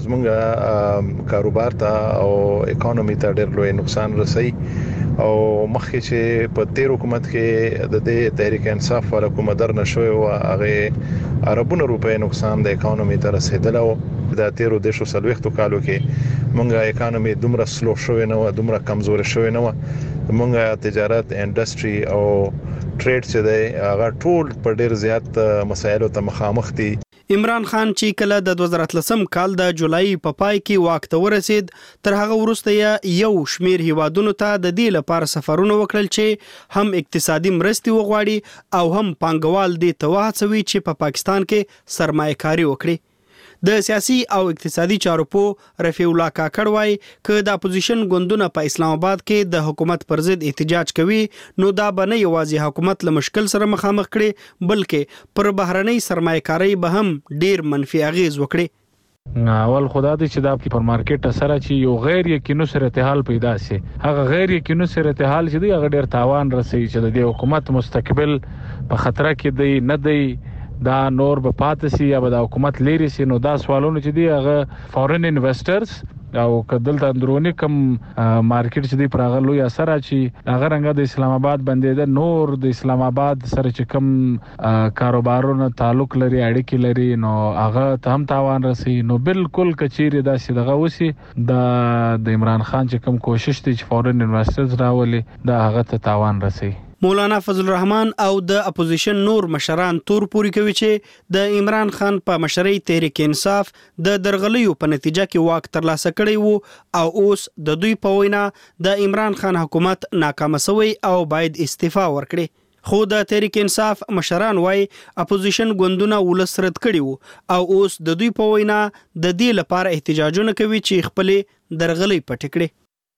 زمونږ کاروبار ته او اکانومي ته ډېر لوی نقصان رسي او مخکې چې په تیر حکومت کې د دې تحریک انصاف ول حکومت در نشوي او هغه اربونو روپے نقصان د اکانومي ته رسیدل او د تیرو دیشو سلوختو کالو کې مونږه اکانومي دومره سلو شوې نه و دومره کمزور شوې نه و مونږه تجارت انډستری او ټریډ چې دی هغه ټول په ډېر زیات مسایلو ته مخامخ دي. عمران خان چې کله د 2013 کال د جولای په پای کې واک ته ورسید تر هغه وروسته یو شمیر هیوادونو ته د دې لپاره سفرونه وکړل چې هم اقتصادي مرستې وغواړي او هم پانګوال دې ته وهڅوي چې په پاکستان کې سرمایه‌کاري وکړي. د سیاسي او اقتصادي چارو په رفیع الله کاکړ وايي چې د اپوزیشن ګوندونه په اسلام آباد کې د حکومت پر ضد احتجاج کوي نو دا به نه یوازې حکومت له مشکل سره مخامخ کړي بلکې پر بهرنۍ سرمایه‌کاري به هم ډیر منفي اغیز وکړي. اول خدا دې چې دا پر مارکیټ سره چې یو غیر یقیني صورتحال پیدا شي هغه غیر یقیني صورتحال چې دی هغه ډیر تاوان رسي چې د حکومت مستقبل په خطر کې دی نه دی دا نور به پاتې سي یا به د حکومت لري سي نو دا سوالونه چې دی هغه فورن انویسټرز او کدل ته اندرونی کم مارکیټ چې دی پر هغه لوی اثر اچي هغه رنګ د اسلام آباد باندې د نور د اسلام آباد سره چې کم کاروبارونو تعلق لري اړیکې لري نو هغه ته هم تاوان رسي نو بالکل کچيري دا چې دغه وسی د عمران خان چې کم کوشش دي چې فورن انویسټرز راولي دا هغه ته تاوان رسي. مولانا فضل الرحمن او د اپوزیشن نور مشران تور پوری کوي چې د عمران خان په مشرۍ تحریک انصاف د درغلیو په نتیجه کې واک ترلاسه کړی وو او اوس د دوی په وینا د عمران خان حکومت ناکام شوی او باید استعفا ورکړي. خو د تحریک انصاف مشران وايي اپوزیشن ګوندونه ولس رد کړي وو او اوس د دوی په وینا د دې لپاره احتجاجونه کوي چې خپل درغلي پټ کړي.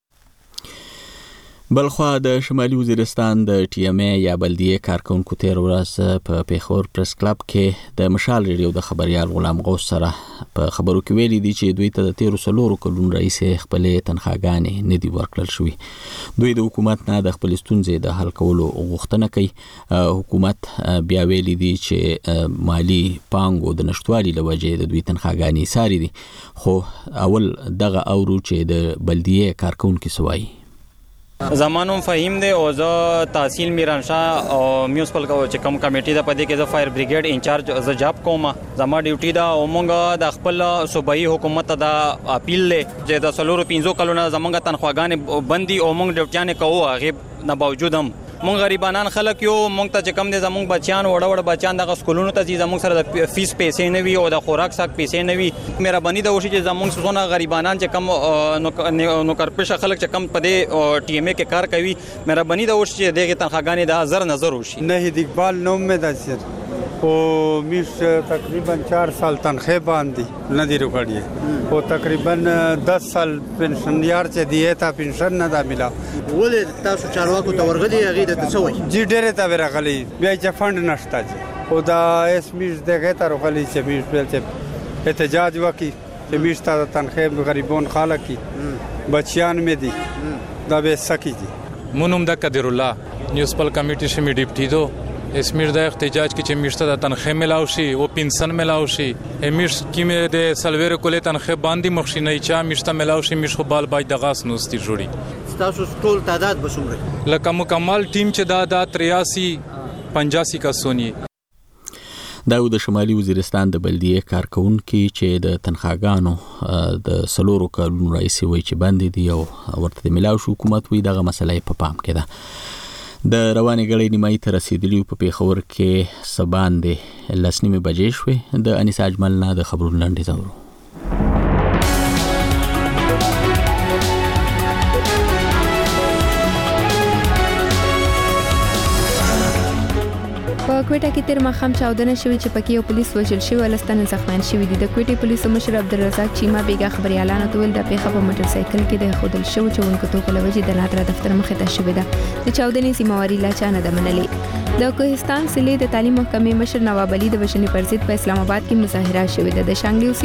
بلخوا د شمالي وزیرستان د ټي ام ای یا بلدیه کارکونکو تیر ورځ په پیښور پریس کلب کې د مشال ریډیو د خبريال غلام غوث سره په خبرو کې ویلي دي چې دوی ته د 13 کلونو رئیس خپل تنخواګانې نه دي ورکړل شوی. دوی د حکومت نه د خپل ستونزې د حل کولو غوښتنه کوي. حکومت بیا ویلي دي چې مالی پانګو د نشټوالي لوجې د دوی تنخواګانې ساري دي خو اول دغه اورو چې د بلدیه کارکونکو سوای زمانوم فهیم دی او زه تحصیل میرانشاه او میونسپل چې کوم کمیټي ده په دې کې زه فایر بریګیډ انچارج زه جاب کوم زما ډیوټي ده او مونږ د خپل صوبایي حکومت ته اپیل لې چې د 3-5 کلونو زمونږ تنخواګانې بندي او مونږ ډیوټیانې کوو هغه نه باوجود هم مونږ غریبانان خلک یو مونږ ته چې کم دي زمونږ بچیان وړ بچیان دغه سکولونو ته چې زمونږ سره د فیس پیسې نه وي او د خوراک ساک پیسې نه وي مهرباني ده وشي چې زمونږ څونه غریبانان چې کم نوکرپېشه خلک چې کم په دې ټي ام ای کې کار کوي مهرباني ده وشي چې دغه تنخواګانې د نظر وشي. نهید اقبال نوم مې ده سر او میش تقریبا 4 سال تنخواہ باندې نه دی روکړی او تقریبا 10 سال پنشن یار چې دیه تا پنشن نه دا ملا ولې تاسو چارواکو ته ورغلي هغه د تسوي جی ډېر ته ورغلي بیا چې فند نشته او دا اس میش دغه ته ورغلي چې میش په احتجاج وکي چې میشته د تنخې غریبون خلک بچیان مې دي دا به سکی دي مونم د قدر الله میونسپل کمیټې شمه ډیپټي دو اسمیر د احتجاج کې چې میشته د تنخې ملاو شي او پنسن ملاو شي امیش کې د سلویر کولې تنخې باندې مخشینه چا میشته ملاو شي میش خو بال باج د غاس نوستي جوړي تاسو ټول تعداد بسومره لکه مکمل ټیم چې دا 83 85 کسونی دا د شمالي وزیرستان د بلدیه کارکونکو چې د تنخواګانو د سلورو کارونو رئیس وي چې باندې دی او ورته ملاو شو حکومت وی دغه مسلې په پام کې ده د رواني غړي نیمای ته رسیدلی په پیښور کې سبان دي لسنیمه بجې شوې د انیس اجمل نه د خبرونو لاندې زورو په کوټه کې تیر مخام چاودنه شوې چې پکې یو پولیس وژل شوی لستان زخمیان شوی دي د کوټې پولیسو مشر عبدالرزاق چیما بیګا خبري اعلان وکړ د پیښه په موټر سایکل کې د خودل شو چې ونکو ته په لوجه د نادر دفتر مخې ته شوې ده د چاودنې سیمواري لا چانه د منلې د کوهستان سلې د تعلیم محکمې مشر نواب علي د وشنې پر ضد په اسلام آباد کې مظاهره شوې ده د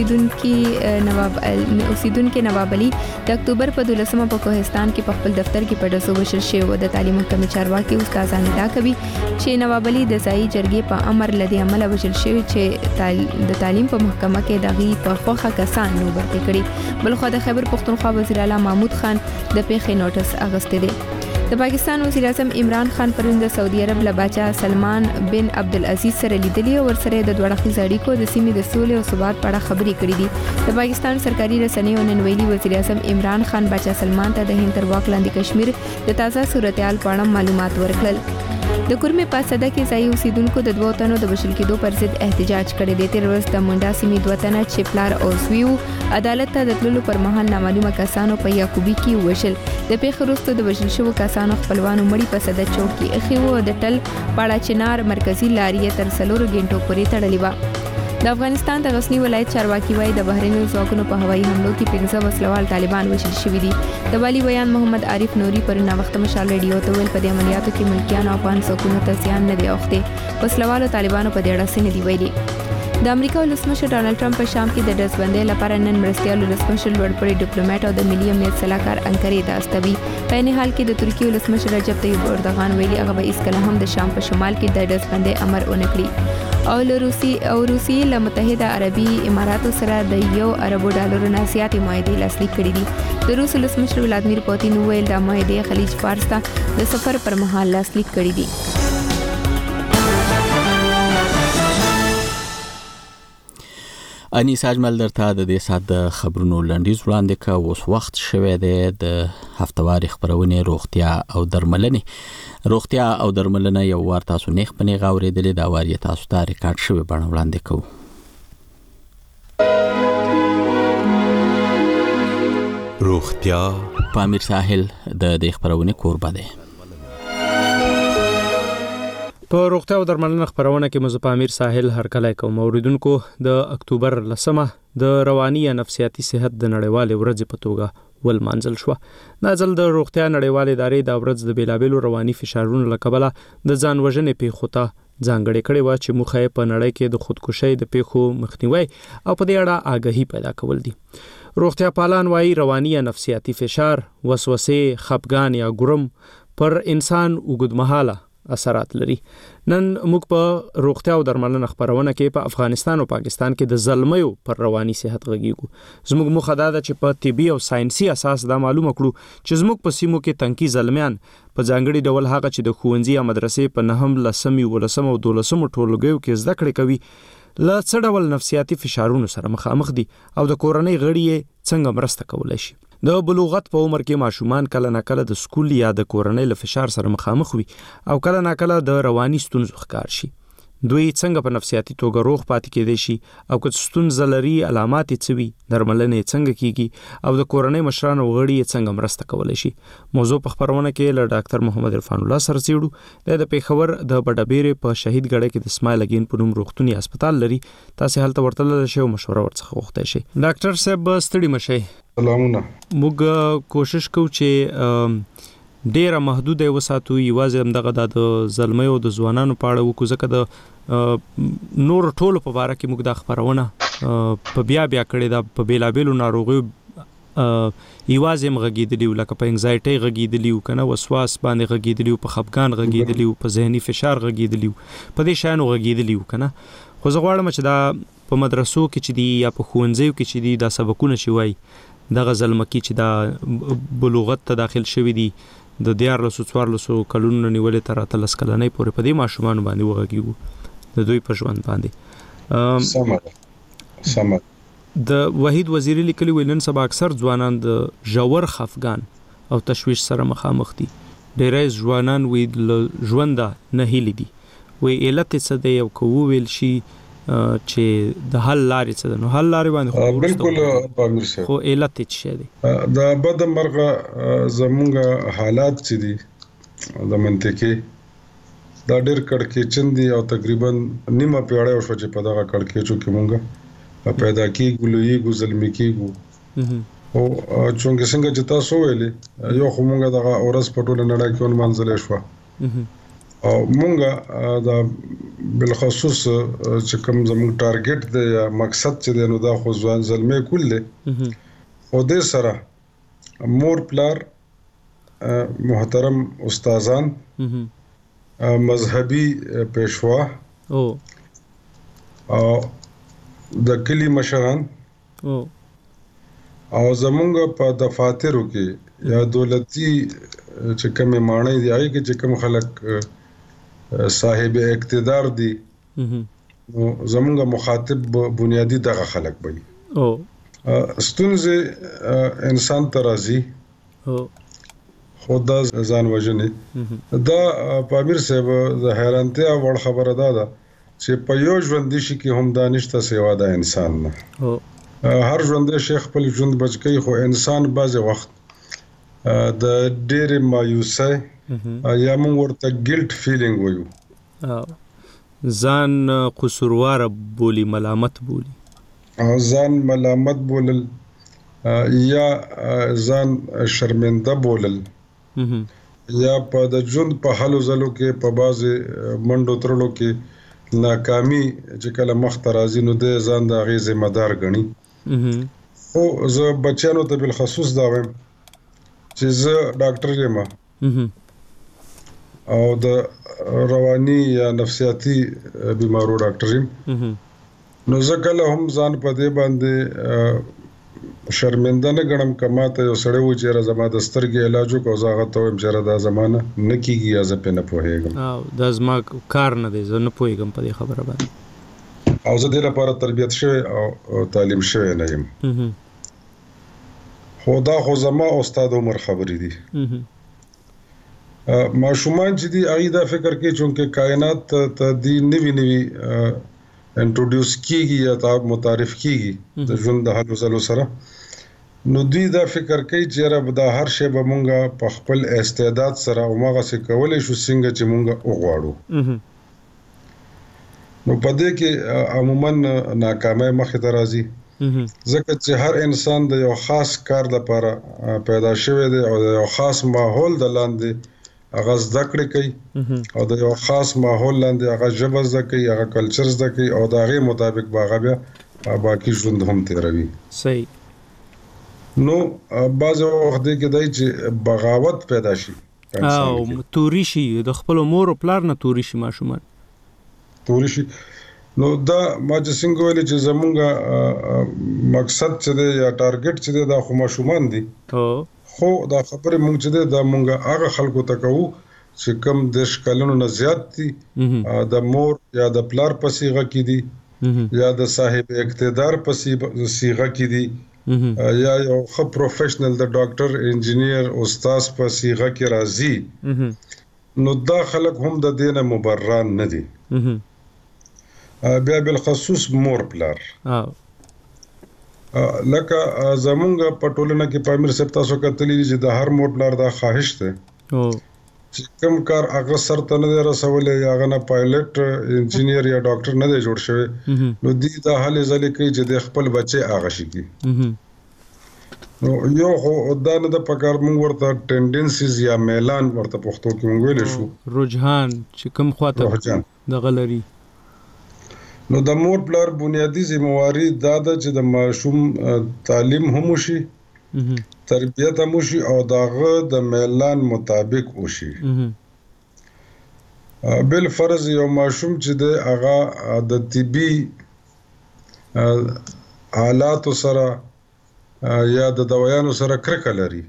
شانګلي اوسیدونکو نواب علي د اکتوبر په 12مه په کوهستان کې په خپل دفتر کې په ډسو وشل شوی د تعلیم محکمې چارواکي استادان دا کوي چې نواب علي د ځای جرګې په امر لدی عمل وشل شوی چې د تعلیم په محکمه کې دغه په خوخه کسان نو برته کړي بلخو د خیبر پختونخوا وزیر اعلی محمود خان د پیښې نوټس اغسته دي د پاکستان وزیر اعظم عمران خان پرون د سعودي عرب له باچا سلمان بن عبدالعزيز سره لیدلی او ورسره د دوه اړخیز اړیکو د سیمې د سولې او ثبات په اړه خبرې کړې دي د پاکستان سرکاري رسنیو نن ویلي وزیر اعظم عمران خان باچا سلمان ته د هند تر واک لاندې کشمیر د تازه صورتحال په اړه معلومات ورکړل د کورمه پاسده کې ځای اوسیدونکو د دوه تنو د وشل کېدو پر ضد احتجاج کړی دی تر ورځ د منډا سیمې دوه تنه چې پلار او زویو عدالت ته د تللو پر مهال نامعلومه کسانو په یعقوبی کې وشل د پیښې وروسته د وشل شوو کسانو خپلوانو مړی په صدر چوک کې اخی وو د ټل پاړه چنار مرکزی لارې تر 3 غنټو پورې تړلې و د افغانستان د غزنی ولایت چارواکي وایي د بحرینو ځواکونو په هوایي حملو کې 15 وسلوال طالبان وژل شوي دي د والی بیان محمد عارف نوري پر نوښت مشال ریډیو ته ویل په دې عملیاتو کې ملکیان او افغان ځواکونو ته زیان نه دی اوښتی وسلوالو طالبانو په دې اړه څه نه دی ویلي د امریکا ولسمشر ډانلډ ټرمپ په شام کې د ډزبندۍ لپاره نن مرستیال ولسمشر لوړپوړي ډیپلوماټ او د ملي امنیت سلاکار انکارې ته استوي په نه حال کې د ترکیې ولسمشر رجب طیب اردوغان ویلي هغه به اسکله هم د شام په شمال کې د ډزبندۍ امر ونه کړي او روسي له متحده عربي اماراتو سره د $1 نه زیاتې معاهدې لاسلیک کړې دي د روس ولسمشر ولادمیر پوتین ویل د معاهدې خلیج فارس ته د سفر پر مهال لاسلیک کړې دي انیس اجمل درته د دې سات د خبرونو لنډیز وړاندې کا اوس وخت شوه د هفتواري خبرونه روغتیا او درملنه یو ور تاسو نه خپنی غوړېدلې دا واری تاسو ته ریکارډ شوی بڼه وړاندې کوو روغتیا پامیر ساحل د دې خبرونه کوربه ده په روغتیا او درملنه خبرونه کې مزه پامیر ساحل هرکلای کوم اوریدونکو د اکتوبر لسمه د رواني یا نفسیاتي صحت د نړیوال ورځ په توګه ول منزل شو نازل د روغتیا نړیوال ادارې د ورځ د بیلابېلو رواني فشارونو لکبله د ځان وژنې پیښو ځانګړې کړې و چې مخه په نړۍ کې د خودکشي د پیښو مخنیوي او په دې اړه آگاهي پیدا کول دي روغتیا پالان وايي رواني یا نفسیاتي فشار وسوسه خپګان یا ګرم پر انسان وګدمحاله اثرات لري نن موږ په روغتیا او درملنه خبرونه کې په افغانستان او پاکستان کې د ظلميو پر رواني صحت غږیږو زموږ مخه دا چې په طبي او ساينسي اساس دا معلومه کړو چې زموږ په سیمو کې تنکي ظلمیان په ځانګړي ډول هغه چې د ښوونځي یا مدرسې په نهم لسمي ولسم او دولسم ټولګیو کې زده کړې کوي لا څه ډول نفسیاتي فشارونو سره مخامخ دي او د کورنۍ غړي څنګه مرسته کولای شي د بلوغت په عمر کې ماشومان کله ناکله د سکول یا د کورنۍ له فشار سره مخامخ وي او کله ناکله د رواني ستونزو ښکار شي دوی څنګه په نفسیاتي توګه روغ پاتې کېدي شي او که ستونزه لري علامات یې څه وي درملنه څنګه کیږي او د کورنۍ مشرانو غړي څنګه مرسته کولای شي موضوع په خبرونه کې له ډاکټر محمد عرفان الله سره څېړو د پیښور د بډابېرې په شهید ګړی کې د اسماعیل اگین په نوم روغتوني هسپتال لري تاسو هلته ورتل شئ او مشوره ورڅخه غوښتئ شئ ډاکټر صاحب ستړي مشئ سلامونه موږ کوشش کوو چې ډیره محدوده وساتو یوازې همدغه د ظلمي او د ځوانانو په اړه وکړو ځکه د نور ټولو په اړه کې موږ د خبرونه په بیا کړي دا په بیلابېلو ناروغیو ایوازم غږیدلیو لکه په انزایټي غږیدلیو کنه وسواس باندې غږیدلیو په خپګان غږیدلیو په ذهني فشار غږیدلیو په دې شانو غږیدلیو کنه خو زه غواړم چې دا په مدرسو کې چې دی یا په ښوونځیو کې چې دی دا سبقونه شي وای دغه ظلمکی چې دا بلوغت ته داخل شوی دی د 14 کلونو نیولې تر 13 کلنۍ پورې په دې ماشومان باندې وغږیو د دوی په ژوند باندې سمه د وحید وزیری لیکلی ویلن سبا اکثر ځوانان د ژور خفګان او تشویش سره مخامخ دي ډېری ځوانان وی ژوند نه هیلي دي وی علت څه دی او کو ویل شي چې د حل لارې څه ده نو حل لارې باندې بالکل پامیر صاحب خو علت څه دی دا بد مرغه زمونږ حالات چې دي د منطقي دا ډېر کړکېچن دي او تقریبا نیمه پیړۍ شو چې په دغه کړکېچو کې مونږ پیدا کیږو لویږو ظلمي کیږو او څنګه چې تاسو ویلې یو خو مونږ دغه اورس په ټوله نړۍ کې ونمنځلې شو او مونږ دا بالخصوص چې کوم زموږ ټارګټ دی یا مقصد چې دی نو دا خو ځوان ظلمي کول دي او د سره مور پلار محترم استادان مذهبي پېشوا او د کلی مشران او زمونږ په دفاترو کې یا دولتي چې کوم مانای دی هغه کې چې کوم خلک صاحب اقتدار دي نو زمونږ مخاطب بنیادی دغه خلک وي ستونزه انسان ترازی خدا ځان وژنې دا پامیر صاحب د حیرانتیا وړ خبره ده چې په یو ژوند شي کې هم دانشته سیوا د انسان نه هر ژوند شیخ خپل ژوند بچی خو انسان بعض وخت د ډېر مایوسه یا موږ ورته ګیلټ فیلینګ وایو ځان قصوروار بولی ملامت بولی ځان ملامت بولل یا ځان شرمنده بولل یا په د ژوند په حالو زلو کې په بعض منډو ترلو کې ناکامي چې کله مخ ته راځي نو د ځان د هغې ذمہ دار ګڼي خو زه بچیانو ته بالخصوص دا وایم چې زه ډاکټر یم او د رواني یا نفسیاتي بیمارو ډاکټر یم نو زه کله هم ځان په دې باندې شرمنده نه ګڼم کما ته یو سړی و چې زما د سترګې علاج وکړو زه هغه ته وایم چې دا زمانه نه کیږي یا زه پې نه پوهېږم دا زما کار نه دی زه نه پوهېږم په دې خبره باندې او زه دې لپاره تربیت شوی او تعلیم شوی نه یم خو دا خو زما استاد عمر خبرې دي ماشومان چې دي هغې دا فکر کوي چونکې کائنات ته دي نوي انټروډیوس کیږي یا متعارف کیږي د ژوند د حالو ځلو سره نو دوی دا فکر کوي چې دا هر شی به مونږ په خپل استعداد سره هماغسې کولی شو څنګه چې مونږ وغواړو نو په دې کې عموما ناکامۍ مخې ته راځي ځکه چې هر انسان د یو خاص کار لپاره پیدا شوی دی او د یو خاص ماحول د لاندې هغه زده کړې کوي او د یو خاص ماحول لاندې هغه ژبه زده کوي هغه کلچر زده کوي او د هغې مطابق به هغه بیا باقي ژوند هم تیروي صحیح نو بعض وخت کې دی چې بغاوت پیدا شي او توري شي د خپل مور او پلار نه توري شي ماشومان توري شي نو دا ما چې څنګه ویلې چې زمونږ مقصد چې دی یا ټارګټ چې دی دا خو ماشومان دي خو دا خبرې مونږ چې دی دا مونږ هغه خلکو ته کوو چې کم 10 کلونو نه زیات دي د مور یا د پلار په صیغه کې دي یا د صاحب اقتدار په صیغه کې دي یا یو ښه پروفیشنل د ډاکټر انجینیر استاد په صیغه کې راځي نو دا خلک هم د دې نه مبرران نه دي بیا بالخصوص مور پلار لکه زمونږ په ټولنه کې پامیر صاحب تاسو کتلی چې د هر مور پلار دا خواهش دی چې کوم کار هغه سرته نه دی رسولی یا هغه نه پایلټ انجینیر یا ډاکټر نه دی جوړ شوی نو دوی دا هلې ځلې کوي چې د خپل بچی هغه شي کړي نو یو خو دا نه د پکار مونږ ورته ټینډنسیز یا میلان ورته پښتو کې مونږ ویلی شو رجحان چې کوم خواته دغه لري نو د مور پلار بنیادی ذمہواری دا ده چې د ماشوم تعلیم هم وشي تربیت هم وشي او داغه د میلان مطابق وشي بل فرض یو ماشوم چې د هغه د طبي حالات سره یا د دوايانو سره کرکه لري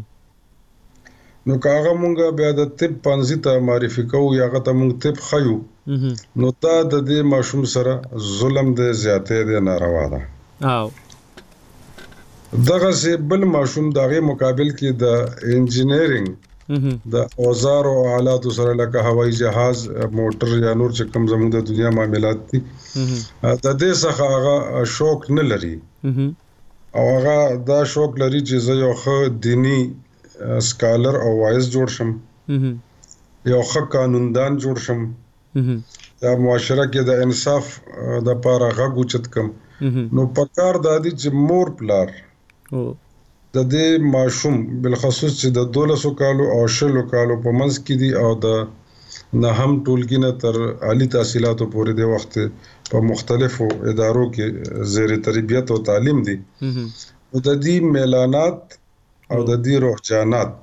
نو کاغه مونږه بیا د طب پنځه ته معرفي کوو یا هغه ته مونږ طب خيو نو دا د دې ماشوم سره ظلم د زیاتې د ناروا ده او دغه سه بل ماشوم دغه مقابل کې د انجینرینګ د اوزار او آلات سره لکه هوایي جهاز موټر یا نور چې کوم زموږ د دنیا معاملات دي د دې څخه هغه شوق نه لري او هغه دا شوق لري چې زه یو ښه دینی سکالر او وایز جوړ شم یو ښه قانوندان جوړ شم یا معاشره کې د انصاف د پاره غږ اوچت کم نو پکار دادی چې مور پلار د دې ماشوم بالخصوص چې د 1200 کالو او 10 کالو په منځ کې دي او د نه هم ټولګي نه تر عالی تحصیلاتو پورې د وخت په مختلفو ادارو کې زیر تربیت او تعلیم دي او د دې میلانات او د دې روحجانات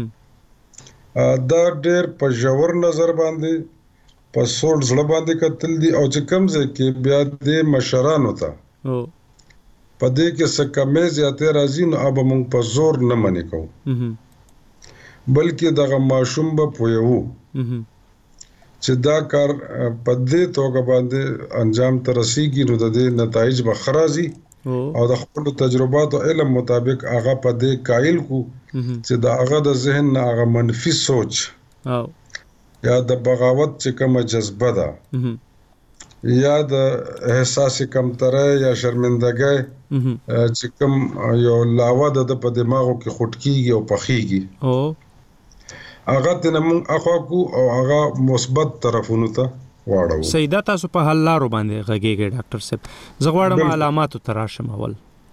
دا ډېر په ژور نظر باندې په سوړ زړه باندې کتل دي او چې کوم ځای کې بیا د مشرانو ته په دې کې څه کمې زیاتې راځي نو اب موږ په زور نه منې کوو بلکې دغه ماشوم به پوهیو چې دا کار په دې توګه باندې انجام ته رسیږي نو د دې نتایج به خرازي او د خپل تجربات او علم مطابق هغه په دې قائل کو چې دا هغه د ذهن نه هغه منفي سوچ یا د بغاوت چې کومه جذبه ده یا د احساس کمترۍ یا شرمندګۍ چې کوم یو لاوه د په دماغو کې خټکیږي او پخیږي هغه ته موږ اخوا کو او هغه مثبت طرفونو ته واړو سیدا تاسو په حل لارو باندې غږیږي ډاکټر صاحب زغواړم علاماتو تراشم اول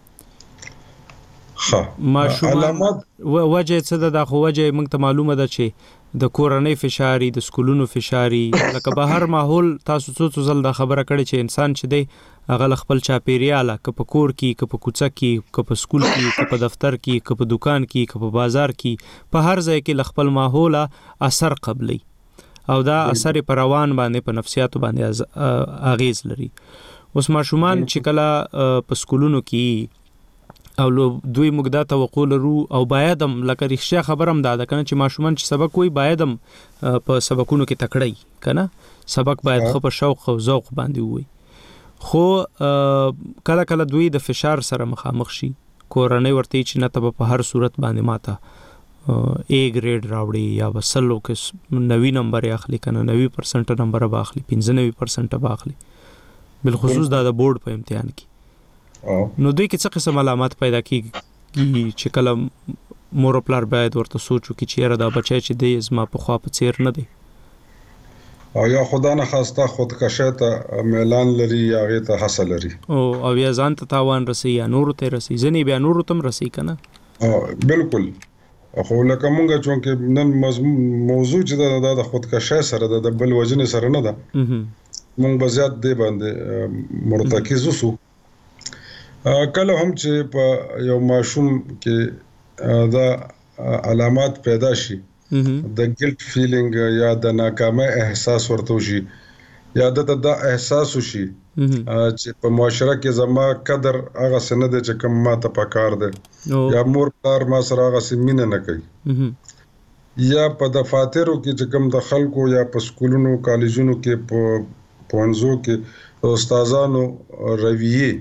علامات وجه څه ده خو وجه موږ ته معلومه ده چې د کورنۍ فشاري د سکولونو فشاري لکه بهر ماحول تاسو څو ځل دا خبره کړې چې انسان چې دی هغه خپل چاپیریال که په کور کې که په کوڅه کې که په سکول کې که په دفتر کې که په دکان کې که په بازار کې په هر ځای کې خپل ماحول اثر قبلي او دا اثر پر روان باندې په نفسیاتو باندې اغیز لري اوس ماشومان چې کله په سکولونو کې او دوی مقدا توقع لرو او باید هم لکه رښتیا خبرم دا ده کنه چې ماشومان چې سبق وای باید هم په سبقونو کې تکړی کنه سبق باید خو په شوق او ذوق باندې وای خو کله کله دوی د فشار سره مخامخ شي کورنۍ ورته چې نه ته په هر صورت باندې ماته A grade راوړي یا وسلو کې 90 نمبر اخلي کنه 90% نمبر باخلي 95% باخلي بالخصوص دا د بورډ په امتحان کې نو دوی کې څه قسم علامات پیدا کیږي چې کله مور پلار باید ورته سوچو کې چیرې دا بچی چې دی زما په خوا په چیر نه دی او یا خدا نه خواسته خودکشي ته میلان لري یا غي ته حاصل لري او یا ځان ته تاوان رسي یا نور ته رسي ځنی بیا نور تم رسي کنه بالکل خو لکه مونږ چې نن موضوع چې دا د خودکشي سره د بل وجنه سره نه ده مونږ به زیات دی باندې مرتکز وسو کله هم چې په یو ماشوم کې دا علامات پیدا شي د ګلټ فیلینګ یا د ناکامۍ احساس ورته شي یا د احساس شي چې په معاشره کې زما قدر هغه سند چې کوم ما ته پکار ده یا مور پلار ما سره هغه سمینه نه کوي یا په دفاترو کې چې کوم د خلکو یا په سکولونو کالجونو کې په پونځو کې استادانو رویه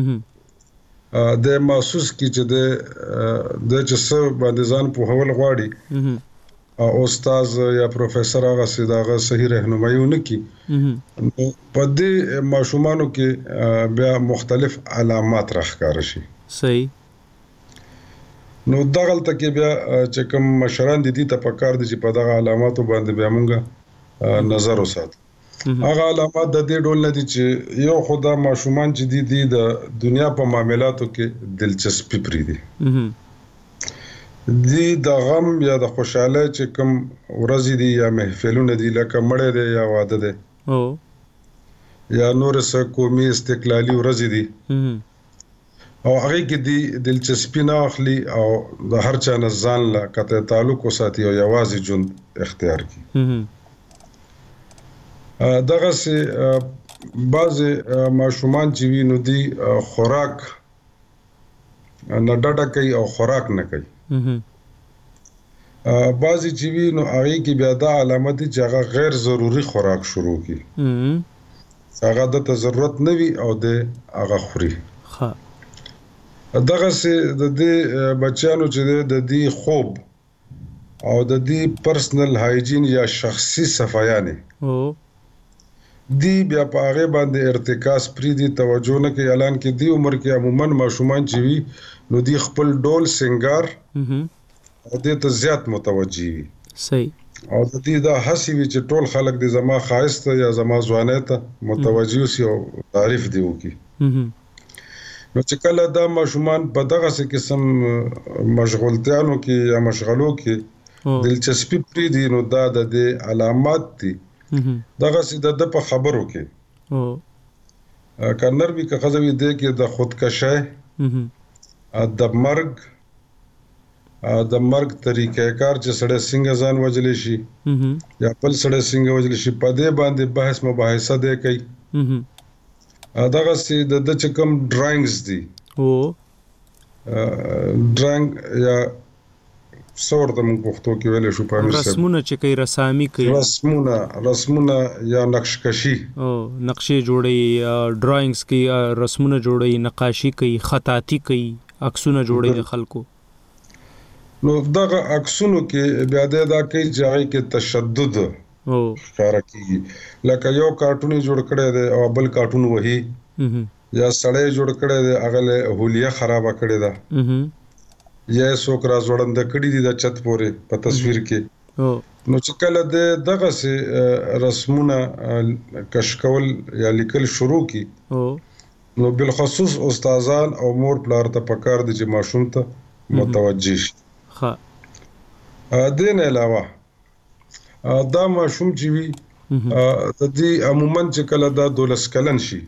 د محسوس کی چې د چې څه باندې ځان په هول غواړي او استاد یا پروفیسور هغه سیداغه صحیح راهنمایي ونکي په دې ماشومانو کې بیا مختلف علامات راښکار شي صحیح نو دغلت کې بیا چې کوم مشران دي ته پکار دي چې په دغه علاماتو باندې بیا مونږه نظر وساتو هغه علامات د دې ډول نه دي چې یو خدا ماشومان چې دي د دنیا په معاملاتو کې دلچسپي پری دي د غم یا د خوشاله چې کوم ورځې دي یا محفلونه دي لکه مړې دي یا واده دي یا نور څه قومي استقلالي ورځې دي او هغه کې دی دلچسپي نه اخلي او د هر چا نه ځان لا قطع تعلق وساتي او یوازې ژوند اختیار کړي. دغه سه بعض ماشومان چې وي نو دی خوراک نه ډډه کوي او خوراک نه کوي. بعضی چې وي نو هغه کې بیا دا علامت چې هغه غیر ضروري خوراک شروع کی هغه د ضرورت نه وي او د هغه خوري. دغه سه د دې بچانو چې د دې خوب او د دې پرسنل هایجین یا شخصي صفایانه دی بیا په هغه باندې ارتکاز پری دی توجه نه کوي. اعلان کې دی عمر کې عموما ماشومان چې وي نو دی خپل ډول سنگار او دې ته زیات متوجي وي. صحیح. او د دې دا حسی وي چې ټول خلک د زما خاصه یا زما ځوانه ته متوجي اوسي او تعریف دی وکي. نو چې کله دا ماشومان په دغه څه قسم مشغولتیانو کې یا مشغلو کې دلچسپي پری دی نو دا د علامات دي. دغه سي د په خبرو کې کنر به که خزوی دی کې د خودکشي د مرګ طریقې کار چې سړی څنګه ځان وجلی شي یا بل سړی څنګه وجلی شي په دې باندې بحث مباحثه دی کوي. دغه سي د چکم ډرایینګز دي ډرایینګ یا څور د موږ پښتو کې ویل شو په امر رسمونه چې کوي رسامي کوي رسمونه یا نقشکشي نقشې جوړي ډرایینګز کوي رسمونه جوړي نقاشي کوي خطاطي کوي عکسونه جوړي د خلکو. نو دغه عکسونو کې بیا دا کوي چې هغه کې تشدد ښکارا کیږي لکه یو کارټون جوړ کړی دی او بل کارټون وਹੀ یا سړی جوړ کړی دی هغه له هولیا خراب کړی دا یا څوک راځوړند کړي دي د چت پورې په تصویر کې. نو چې کله دغه سه رسمونه کشکول یا لیکل شروع کی نو بالخصوص استادان او مور پلار ته پکار دي چې ماشوم ته متوجه شي. دین علاوه دا ماشوم چې وي د دې عموما چې کله دا 12 کلن شي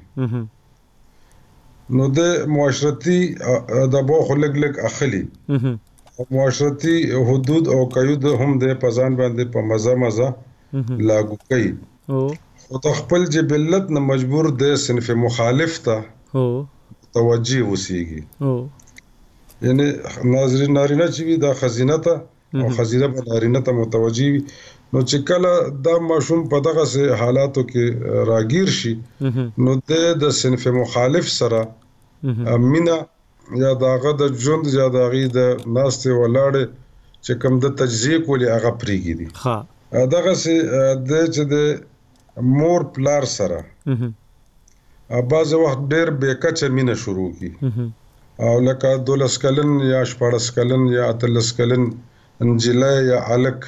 نو د معاشرتي د بوخ لګ اخلي معاشرتي حدود او قیود هم د پزان باندې په مزه لاګو کوي او خپل جبلت نه مجبور د صنف مخالف ته توجه وسیږي. یعنی ناظرین نارینه چې وي دا خزینه ته او خزینه په نارینه ته متوجه وي نو چې کله دا ماشوم په دغه حالاتو کې راګیر شي نو د صنف مخالف سره مینا یا داغه د ژوند یا داغه د ناستې ولاړې چې کوم د تجزیه کولی هغه پریږي دي. دغه د چې د مور پلار سره بعض وخت ډېر بیکچه مینا شروع کی او لکه 12 کلن یا 14 کلن یا 13 کلن انجلای یا الک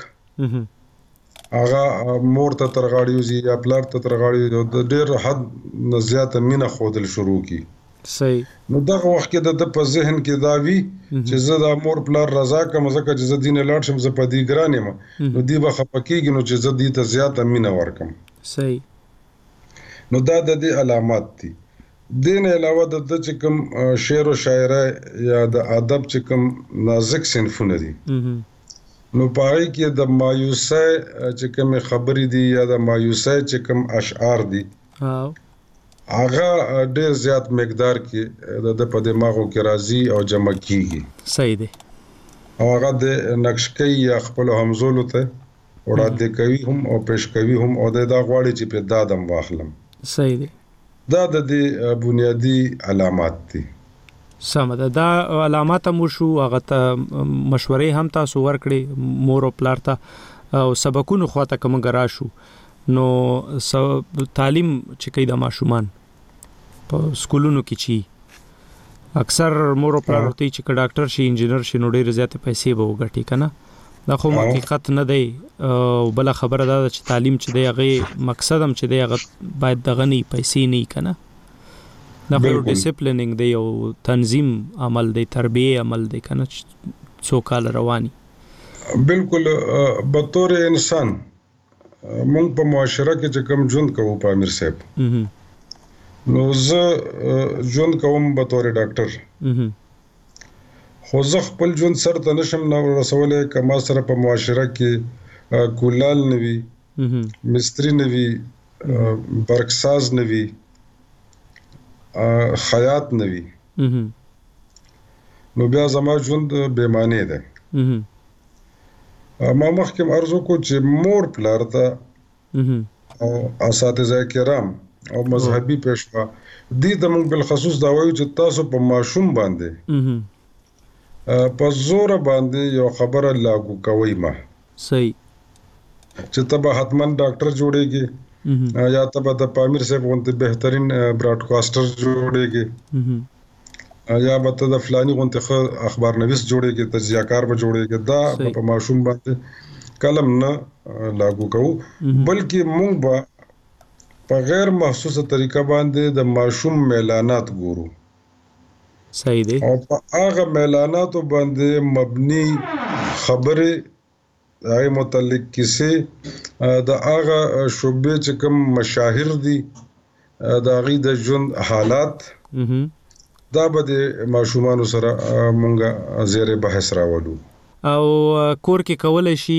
هغه مور ته ترغاړیږي یا پلار ته ترغاړیږي د ډېر حد نه زیاته مینا خودل شروع کی. صحیح. نو دغه وخت کې د په ذهن کې دا وی چې زه د مور پلار رضا کوم ځکه چې زه دین لاړ شم زه په دې ګرانې ما نو دی به خپکیږي نو چې زه دې ته زیاته مینا ورکم. صحیح. نو دا د دې علامات دي. دین علاوه د چې کوم شعر او شاعري یا د ادب چې کوم نازک صنفونه دي نو پای کې د مایوسه چې کوم خبرې دي یا د مایوسه چې کوم اشعار دي هغه ډېر زیات مقدار کې د په دماغو کې راځي او جمع کیږي. صحیح دی. او هغه د نقشکۍ یا خپل همزولو ته وړاندې کوي هم او پیش کوي هم او دا غواړي چې په دادم واخلم. صحیح دی. دا د بنیادی علامات دي. سم دا علامات مو شو هغه ته مشورې هم تاسو ورکړي مور او پلار ته او سبقونو خواته کوم غرا شو نو تعلیم چې کوي د ماشومان په سکولونو کې چی اکثر مور او پلار ته چې ډاکټر شي انجینر شي نو ډېر زیات پیسې به وګټي کنه دا خو حقیقت نه دی. او بل خبره دا چې تعلیم چې دی هغه مقصد هم چې دی هغه باید دغه نه پیسې نه کنه دا خو ډیسپلینینګ دی او تنظیم عمل دی تربیه عمل دی کنه څو کال رواني. بالکل به طور انسان مونږ په معاشره کې چې کوم ژوند کوو په امیر صاحب نو زه ژوند کوم به تور ډاکټر خو زه خپل ژوند سره ته نشم نو رسولې کما سره په معاشره کې کولال نوي مستری نوي برکساز نوي خیاط نوي نو بیا زما ژوند بې معنی ده ما مخکې ارزو کو چې مور پلار ته او اساتذه کرام او مذهبي پېشوا دي د موږ بل خصوص دا وایي چې تاسو په ماشوم باندې په زور باندې یو خبره لاګو کوي ما صحیح چې ته حتمن ډاکټر جوړيږي یا ته د پامیر صاحب غونته بهترین براډکاسټر جوړيږي یا به ته د فلاني غونته اخبار نویس جوړيږي تجزیه‌کار به جوړيږي دا په ماشوم باندې کلم نه لاګو کوو بلکې موږ به په غیر محسوسه طریقه باندې د ماشوم اعلانات ګورو صحیح دی او په هغه اعلاناتو باندې مبني خبره هغه متعلق کیسه د هغه شوبې چې کوم مشاهیر دي د هغه د ژوند حالات دا به د ماشومان سره مونږه زیره بحث راوړو او کور کې کولای شي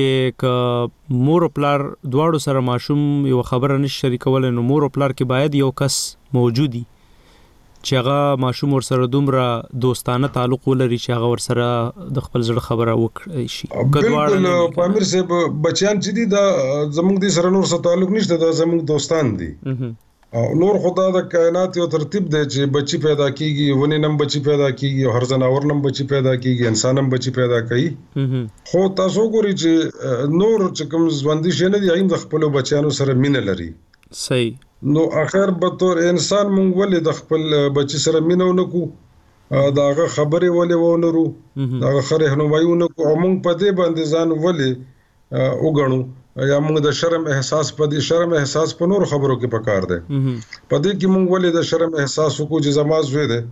چې مور او پلار دواړو سره ماشوم یو خبره نشي شریکول نو مور او پلار کې باید یو کس موجودي چې هغه ماشوم ور سره دومره دوستانه تعلق ولري چې هغه ور سره د خپل ځړ خبره وکړي شي بالکل پامیر صاحب بچیان چې دي دا زموږ د سره نور سره تعلق نشته دا زموږ دوستان دي او نور خدا د کائنات یو ترتیب دی چې بچی پیدا کیږي ونی نم بچی پیدا کیږي او هر ځناور نم بچی پیدا کیږي انسان هم بچی پیدا کوي خو تاسو ګورئ چې نور چې کوم ژوندۍ شي نه دي هغه د خپل بچیانو سره مینه لري صحیح نو اخر به تور انسان مونږ ولې د خپل بچی سره مینه ونکو داغه خبره ولې ونرو داغه خره رهنمایي ونکو او مونږ په دې باندې ځان ولې وګڼو یا موږ د شرم احساس په دې شرم احساس په نور خبرو کې پکار دی په دې کې موږ ولې د شرم احساس وکړو چې زما زوی دی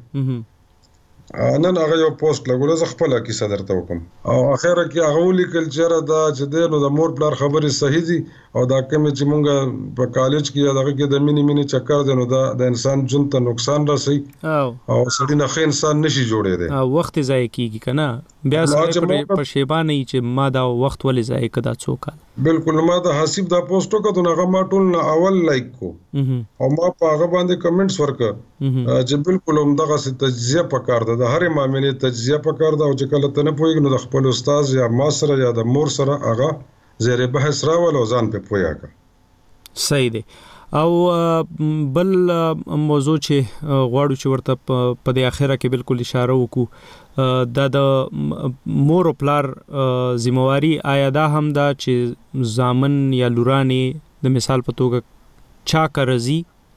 نن هغه یو پوسټ لګول زه خپل کې صدر ته وکم او اخره کې هغه ولیکل چې دا چې د نو د مور پلار خبرې صحیح دي او دا کوم چې موږ په کالج کې دغه کې د مینی چکر دی نو دا د انسان ژوند ته نقصان رسي او سړی نه ښه انسان نشي جوړې دی او وخت ضایع کیږي کنه بیا سره په شیبانه چې ما دا وخت ولې ضایع کړه څوک بالکل ما د حسیب دا پوسټ وکړو هغه ما ټول نه اول لایک کو او ما په هغه باندې کمنټس ورکړ چې بالکل هم دغه څه تجزیه پکار ده د هر معاملې تجزیه پکار ده او چې کله ته نه پوهیږي نو د خپل استاد یا ما سره یا د مور سره هغه زیر بحث راول او ځان په پوهیږي صحیح دی او بل موضوع چې غواړو چې ورته په د اخره کې بالکل اشاره وکړو د مور او پلار ذمہواری آیا دا هم دا چې زامن یا لورانی د مثال په توګه چا کرزي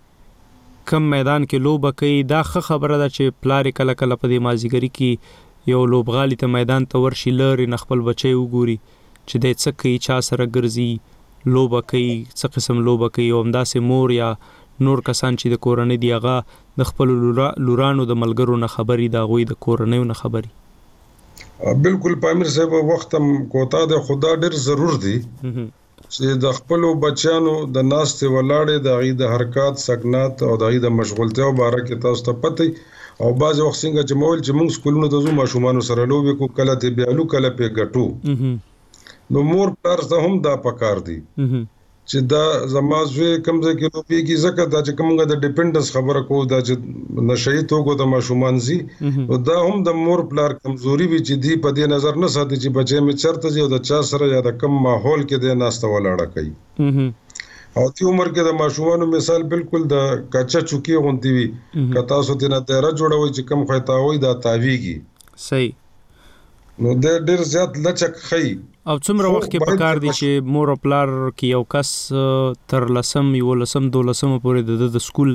کم میدان کې لوب کوي دا خبره ده چې پلار کله کله په دې مازیګری کې یو لوبغالي ته میدان ته ورشي لري نخپل بچي وګوري چې د څه کوي چا سره ګرځي لوبه کوي څه قسم لوبه کوي او همداسې مور یا نور کسان چې د کورنۍ دی هغه د خپل لورانو د ملګرو نه خبري دا غوي د کورنۍ نه خبري بالکل پامیر صاحب وختم کوتا د خدا ډیر ضرور دی چې د خپل بچیانو د ناستې ولاړې د غي د حرکت سکنات او د غي د مشغولتیا باره کې تاسو ته پته او باز وخت څنګه چې مول چې موږ سکولونو ته زو ماشومان سره لوبې کو کله ته بیالو کله په ګټو نو مور پلار ته هم دا پکار دي چې دا زمازوي کمزې کې لوبيږي زکه دا چې کومه د ډیپندنس خبره کو دا چې نشئی توګه د ماشومان زی او دا هم د مور پلار کمزوري وي چې دی په دې نظر نه ساتي چې بچي می چرته دی او د چا سره یا د کم ماحول کې د ناسته ولاړه کوي او تی عمر کې د ماشومانو مثال بالکل د کچا چوکي غونتی وي کتا سو تینا تیرا جوړوي چې کم خیتاوي دا تاویږي صحیح نو د ډیر زیات لچک خي او څومره وخت کې پکار دي چې مور او پلار کې یو کس تر لسم یو لسم دو لسم پورې د سکول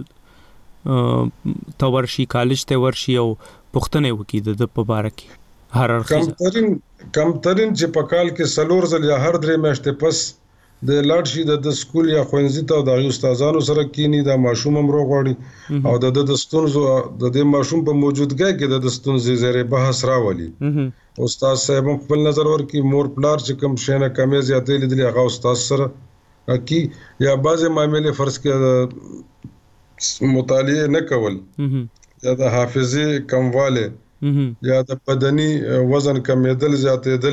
تورشي کالج ته ورشي او پښتنه وکي د په باره کې هر کمترین چې په کال کې سلور ځل یا هر درې میاشتې پس د لاړ شي د سکول یا خوندزي ته د استادانو سره کینی د ماشوم امرو غوړي او د ستونزو د ماشوم په موجودګۍ کې د ستونزې زره بحث راولي استاد صاحب خپل نظر ورکي مور پلار چې کوم شینه کمې زیاتې لیدلې هغه استاد سره کی یا بعضې معاملې فرض کې مطالعه نه کول یا د حافظه کمواله یا د بدني وزن کمیدل زیاتېدل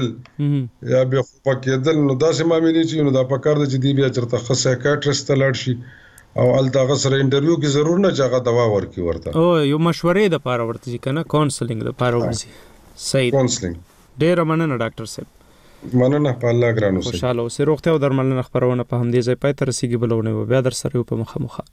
یا به خوب کېدل نو دا سم معاملې چې نو دا پکار د جدي بیا چرته سایکاټریست لاړ شي او الته سره انټرویو کې ضرور نه چاغه دوا ورکی ورته او یو مشورې د پاره ورته کنه کاونسلینګ د پاره ورسي صحیح کاونسلینګ ډېر مننه ډاکټر صاحب مننه په الله ګرانو سره خوشاله اوسې روغتیا او درملنه خبرونه په همدې ځای پای تر رسیدي بلونه بیا در سره په مخه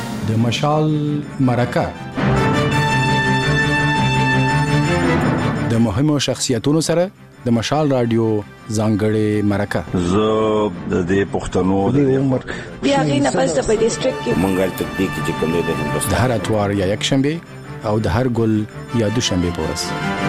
مشال مرکه د مهمو شخصیتونو سره د مشال رادیو ځانګړې مرکه زه د دې پښتنو د عمر بیا غینه پس د ډیسټریکټ کې منګل تکتیک چې کوم د هندوستان د هر اتوار یا یک شنبه او د هر ګل یا دوشنبه پورس